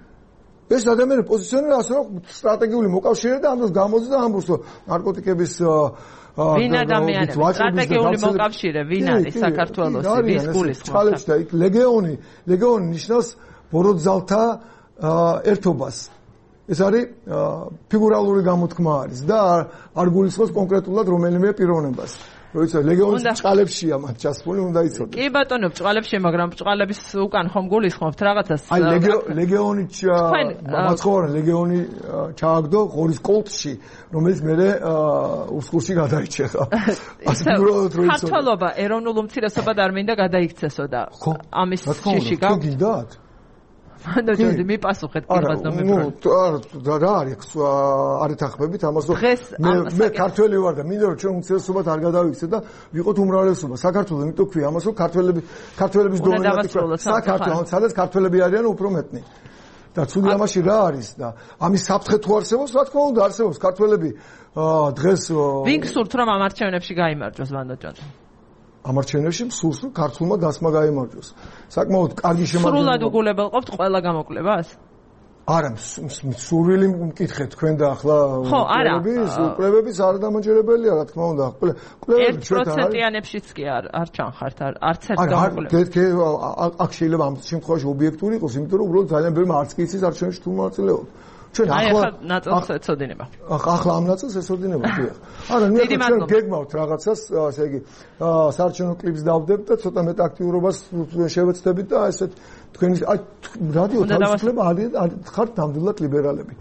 ეს ადამიანები პოზიციონირებენ ასე რომ სტრატეგიული მოკავშირე და ამას გამოძდა ამბობს რომ ნარკოტიკების ვინ ადამიანები სტრატეგიული მოკავშირე ვინ არის საქართველოსი ვის გულისხმობს? და იქ ლეგიონი, ლეგიონი ნიშნავს ბოროტძალთა ერთობას. ეს არის ფიგურალური გამოთქმა არის და არ გულისხმობს კონკრეტულად რომელიმე პიროვნებას. როცა ლეგიონის ჭყალებშია მათ ჩასული უნდა იცოდე. კი ბატონო, ჭყალებში, მაგრამ ჭყალების უკან ხომ გულისხმობთ რაღაცას? აი ლეგიონი მაცხოვარი ლეგიონი ჩააგდო ღორის კოლტში, რომელიც მერე უსკურში გადაიჭერა. ასე ფიგურულად რო იცოდე. ქართველობა ეროვნულ უმცირესობად არ მინდა გადაიქცესო და ამის შიში გაქვს. გინდათ? მანდ ჯონდი მიპასუხეთ კი ბატონო მე. ნუ რა არის არ ეთახმებით ამას რომ მე მე ქართველი ვარ და მინდა რომ ჩვენ უმცირესობად არ გადავიქცეთ და ვიყოთ უმრავლესობა. საქართველოს იმიტომ ქვია ამას რომ ქართველები ქართველების დომინანტი საქართველოს სადაც ქართველები არიან უფრო მეტნი. და ცუდი ამაში რა არის და ამის საფრთხე თუ არსებობს, რა თქმა უნდა არსებობს. ქართველები დღეს ვინ გსურთ რომ ამ არჩევნებში გაიმარჯვოს მანდ ჯონდი? ამ არჩევნებში მსურს ქართულმა დასმა გაიმარჯვოს. საკმაოდ კარგი შემადგენლობა. სრულად უგულებელყოფთ ყველა გამოკლებას? არა, სურვილი მკითხეთ თქვენ და ახლა კლებების, კლებების არ დამაჯერებელია, რა თქმა უნდა. კლებები ჩვენ ერთ პროცენტიანებშიც კი არ არ ჩანხართ, არც ერთ გამოკლებას. აქ შეიძლება ამ შემთხვევაში ობიექტური იყოს, იმიტომ რომ უბრალოდ ძალიან ბევრი არც კი იცის არჩევნებში თუ მონაწილეობს. ჩვენ ახლა ნაწილს ეცოდინება. ახლა ამ ნაწილს ეცოდინება, დიახ. არა, მე ჩვენ გეგმავთ რაღაცას, ასე იგი, საარჩევნო კლიპს დავდებთ და ცოტა მეტ აქტიურობას შევეცდებით და ესეთ თქვენი აი რადიო თავისუფლება ხართ ნამდვილად ლიბერალები.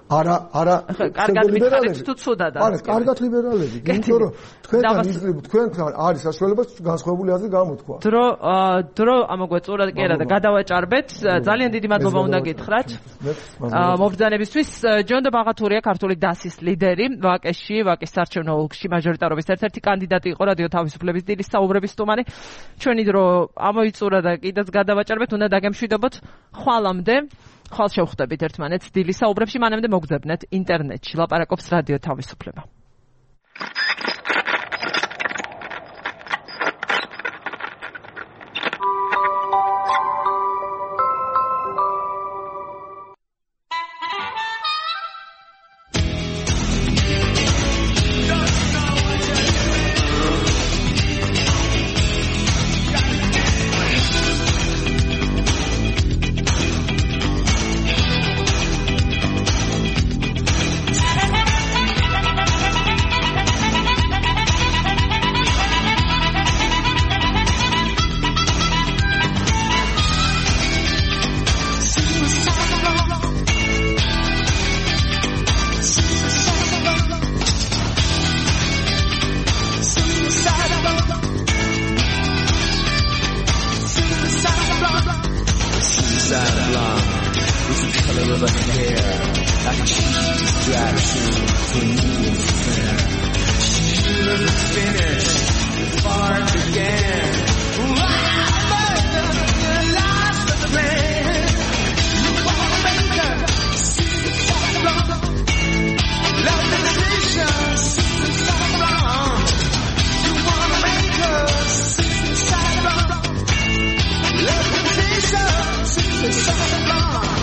არა არა კარგად მითხარით თუ ცუდად არა კარგად ლიბერალები იმიტომ რომ თქვენთან თქვენთან არის საშუალება განსხვავებული აზრი გამოთქვა დრო დრო ამოგვეწურა კი არა და გადავაჭარბეთ ძალიან დიდი მადლობა უნდა გითხრათ მობრძანებისთვის ჯონდა ბაღათურია ქართული დასის ლიდერი ვაკეში ვაკის საარჩევნო ოლქში მაჟორიტარობის ერთ-ერთი კანდიდატი იყო რადიო თავისუფლების დილის საუბრების სტუმარი ჩვენი დრო ამოიწურა და კიდეც გადავაჭარბეთ უნდა დაგემშვიდობოთ ხვალამდე ხვალ შევხვდებით ერთმანეთს დილის საუბრებში მანამდე მოგძებნეთ ინტერნეტში ლაპარაკობს რადიო თავისუფლება Love the